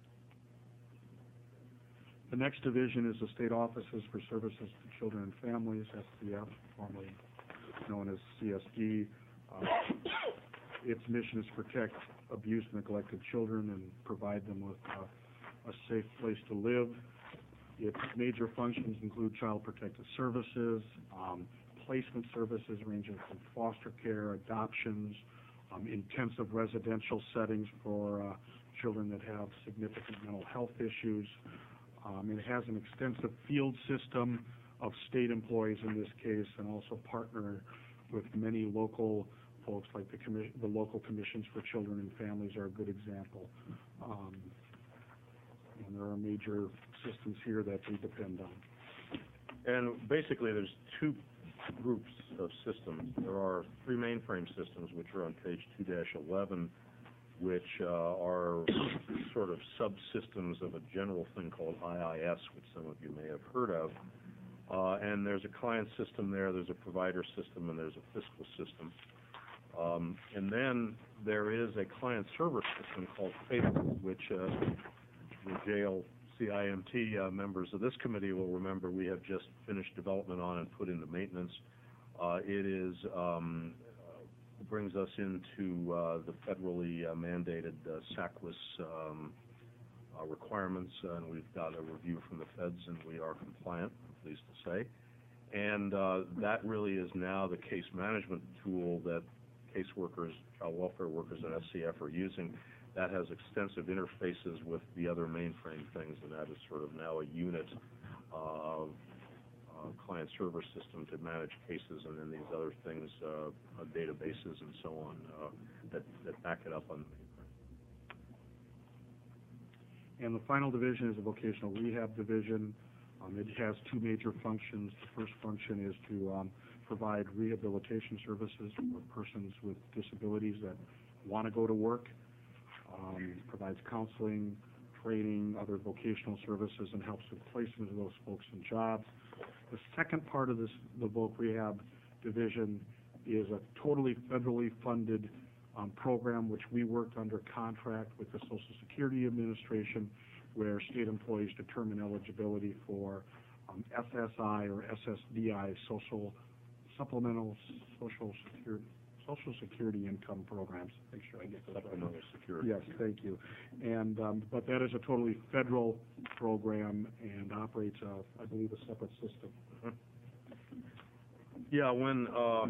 The next division is the State Offices for Services to Children and Families, S C F, formerly known as C S D. Uh, Its mission is to protect abused and neglected children and provide them with uh, a safe place to live. Its major functions include child protective services, um, placement services ranging from foster care, adoptions, um, intensive residential settings for uh, children that have significant mental health issues. Um, it has an extensive field system of state employees in this case, and also partner with many local folks, like the commission, the local commissions for children and families are a good example. Um, and there are major systems here that we depend on. And basically, there's two groups of systems. There are three mainframe systems, which are on page two dash eleven, which uh, are sort of subsystems of a general thing called I I S, which some of you may have heard of. Uh, and there's a client system there, there's a provider system, and there's a fiscal system. Um, and then there is a client-server system called Fable, which uh, the jail C I M T uh, members of this committee will remember we have just finished development on and put into maintenance. Uh, it is um, uh, brings us into uh, the federally uh, mandated uh, S A C W I S um, uh, requirements, and we've got a review from the feds, and we are compliant, I'm pleased to say. And uh, that really is now the case management tool that caseworkers, child welfare workers at S C F are using. That has extensive interfaces with the other mainframe things, and that is sort of now a unit of uh, client server system to manage cases, and then these other things, uh, uh, databases and so on, uh, that, that back it up on the mainframe. And the final division is a vocational rehab division. Um, it has two major functions. The first function is to um, provide rehabilitation services for persons with disabilities that want to go to work. Um, provides counseling, training, other vocational services, and helps with placement of those folks in jobs. The second part of this, the voc rehab division, is a totally federally funded um, program which we worked under contract with the Social Security Administration, where state employees determine eligibility for um, S S I or S S D I, social supplemental social security social security income programs. Make sure I get those right. Supplemental security. Yes, thank you. And um, but that is a totally federal program and operates, a, I believe, a separate system. Mm-hmm. Yeah, when uh,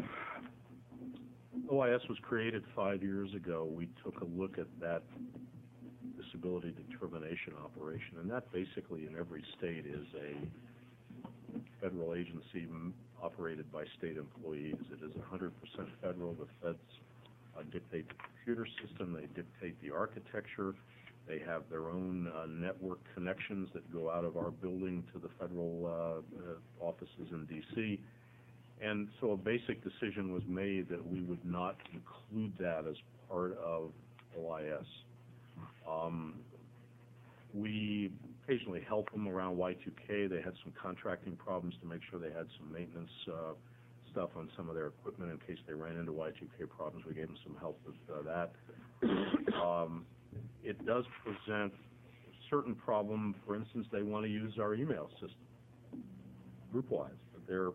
O I S was created five years ago, we took a look at that disability determination operation, and that basically in every state is a federal agency m operated by state employees. It is one hundred percent federal. The feds uh, dictate the computer system. They dictate the architecture. They have their own uh, network connections that go out of our building to the federal uh, uh, offices in D C And so a basic decision was made that we would not include that as part of O I S. Um, we occasionally help them around Y two K. They had some contracting problems to make sure they had some maintenance uh, stuff on some of their equipment in case they ran into Y two K problems. We gave them some help with uh, that. Um, it does present a certain problem. For instance, they want to use our email system group-wise, but they're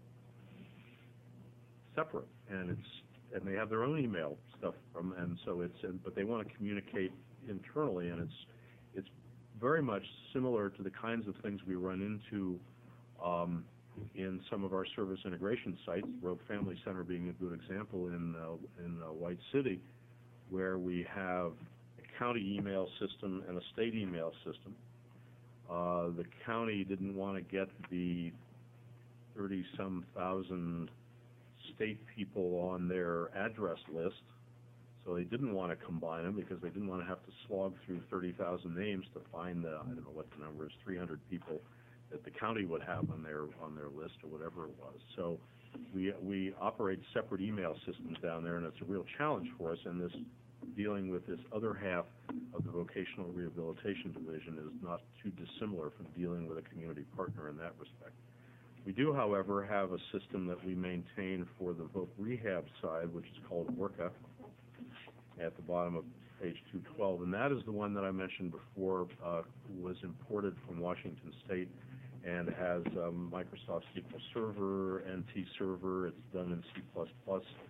separate, and it's and they have their own email stuff from, and so it's and, but they want to communicate internally, and it's it's very much similar to the kinds of things we run into um, in some of our service integration sites, Rogue Family Center being a good example in uh, in uh, White City, where we have a county email system and a state email system. Uh, the county didn't want to get the thirty-some thousand state people on their address list, so they didn't want to combine them because they didn't want to have to slog through thirty thousand names to find the, I don't know what the number is, three hundred people that the county would have on their on their list or whatever it was. So we we operate separate email systems down there, and it's a real challenge for us. And this dealing with this other half of the vocational rehabilitation division is not too dissimilar from dealing with a community partner in that respect. We do, however, have a system that we maintain for the voc rehab side, which is called Orca, at the bottom of page two twelve, and that is the one that I mentioned before, uh, was imported from Washington State and has um, Microsoft S Q L Server, N T Server. It's done in C plus plus,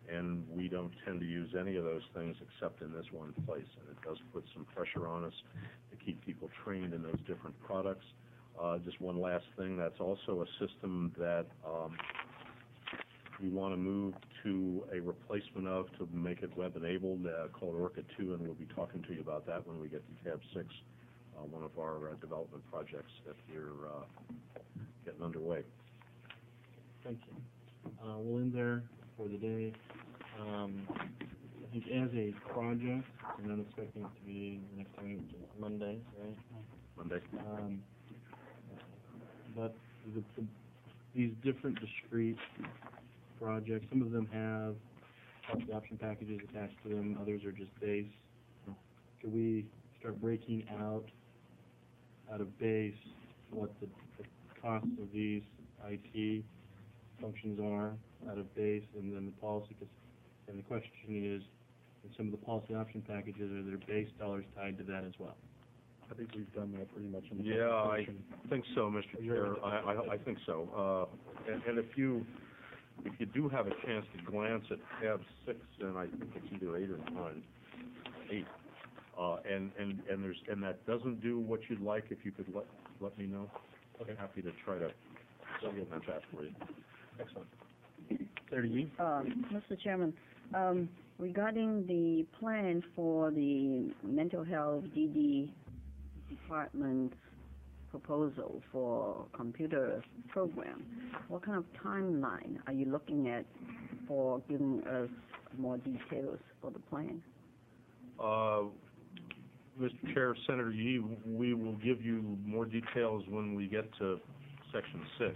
and we don't tend to use any of those things except in this one place. And it does put some pressure on us to keep people trained in those different products. Uh, just one last thing, that's also a system that um, we want to move to a replacement of to make it web-enabled, uh, called Orca two, and we'll be talking to you about that when we get to tab six, uh, one of our uh, development projects that we're uh, getting underway. Thank you. Uh, we'll end there for the day. Um, I think as a project, and I'm expecting it to be the next time, which is Monday, right? Monday? Um, but the, the, these different discrete projects, some of them have policy option packages attached to them, others are just base. Could we start breaking out, out of base, what the, the costs of these I T functions are out of base, and then the policy, cause, and the question is, in some of the policy option packages, are there base dollars tied to that as well? I think we've done that pretty much in the Yeah, I presentation. think so, Mister Chair. I, I, I think so. Uh, and, and if you, if you do have a chance to glance at tab six, and I think it's either eight or nine, eight, uh, and, and, and there's, and that doesn't do what you'd like, if you could let, let me know. Okay. Happy to try to get that fast for you. Excellent. Senator Yee? Um, Mister Chairman, um, regarding the plan for the mental health D D department's proposal for computer program, what kind of timeline are you looking at for giving us more details for the plan? Uh, Mister Chair, Senator Yee, we will give you more details when we get to section six.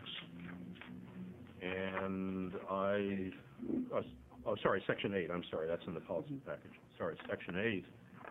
And I, uh, oh, sorry, section eight, I'm sorry, that's in the policy package. Sorry, section eight.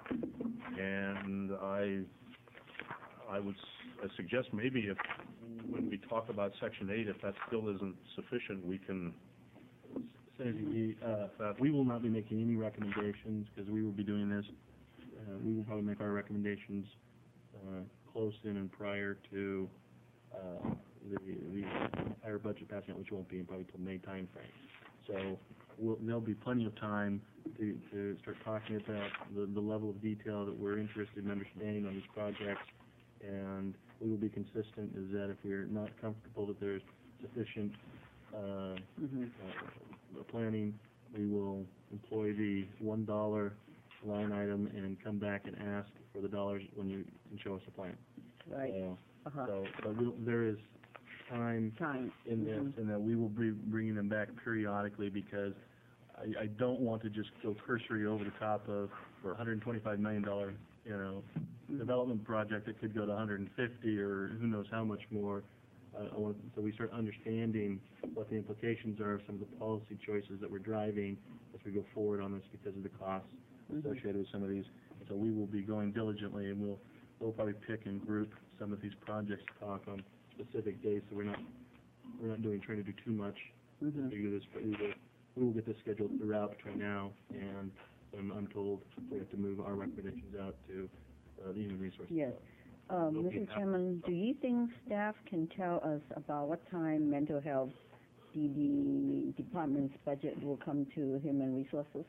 And I, I would s- uh, suggest maybe if, when we talk about section eight, if that still isn't sufficient, we can, Senator Yee, uh, we will not be making any recommendations, because we will be doing this. Uh, we will probably make our recommendations uh, close in and prior to uh, the, the entire budget passing out, which won't be in probably till May timeframe. So we'll, there'll be plenty of time to, to start talking about the, the level of detail that we're interested in understanding on these projects, and we will be consistent is that if we're not comfortable that there's sufficient uh, Mm-hmm. uh, planning, we will employ the one dollar line item and come back and ask for the dollars when you can show us a plan. Right. So, Uh-huh. so but we'll, there is time Time. in this, Mhm. and that we will be bringing them back periodically, because I, I don't want to just go cursory over the top of for a hundred twenty-five million dollar, you know, Mhm. development project that could go to a hundred fifty or who knows how much more. Uh, I want, so we start understanding what the implications are of some of the policy choices that we're driving as we go forward on this because of the costs Mhm. associated with some of these. So we will be going diligently, and we'll, we'll probably pick and group some of these projects to talk on specific days, so we're not, we're not doing, trying to do too much. Mhm. We do this, but we will, we will get this scheduled throughout between now, and I'm, I'm told we have to move our recommendations out to, uh, the human resources. Yes. Um, We'll Mister be happy. Chairman, do you think staff can tell us about what time mental health D D department's budget will come to human resources?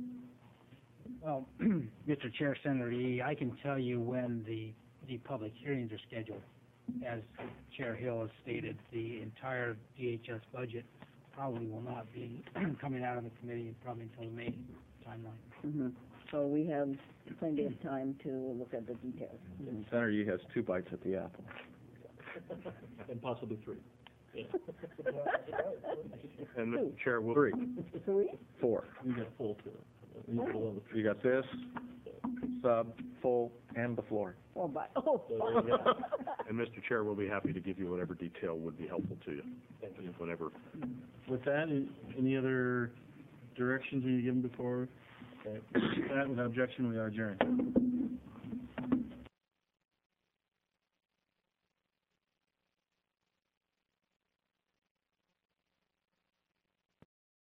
Well, Mister Chair, Senator Yee, I can tell you when the, the public hearings are scheduled. As Chair Hill has stated, the entire D H S budget probably will not be coming out of the committee probably until the May timeline. Mm-hmm. So we have plenty of time to look at the details. Mhm. Senator Yee has two bites at the apple. And possibly three. and Mister Two. Chair, we'll, Three, Three? four. We got full to it. We got below the You got this, sub, full, and the floor. Oh, by, oh. and Mister Chair, we'll be happy to give you whatever detail would be helpful to you, whenever. With that, i- any other directions you give them before? Okay. With that, without objection, we are adjourned.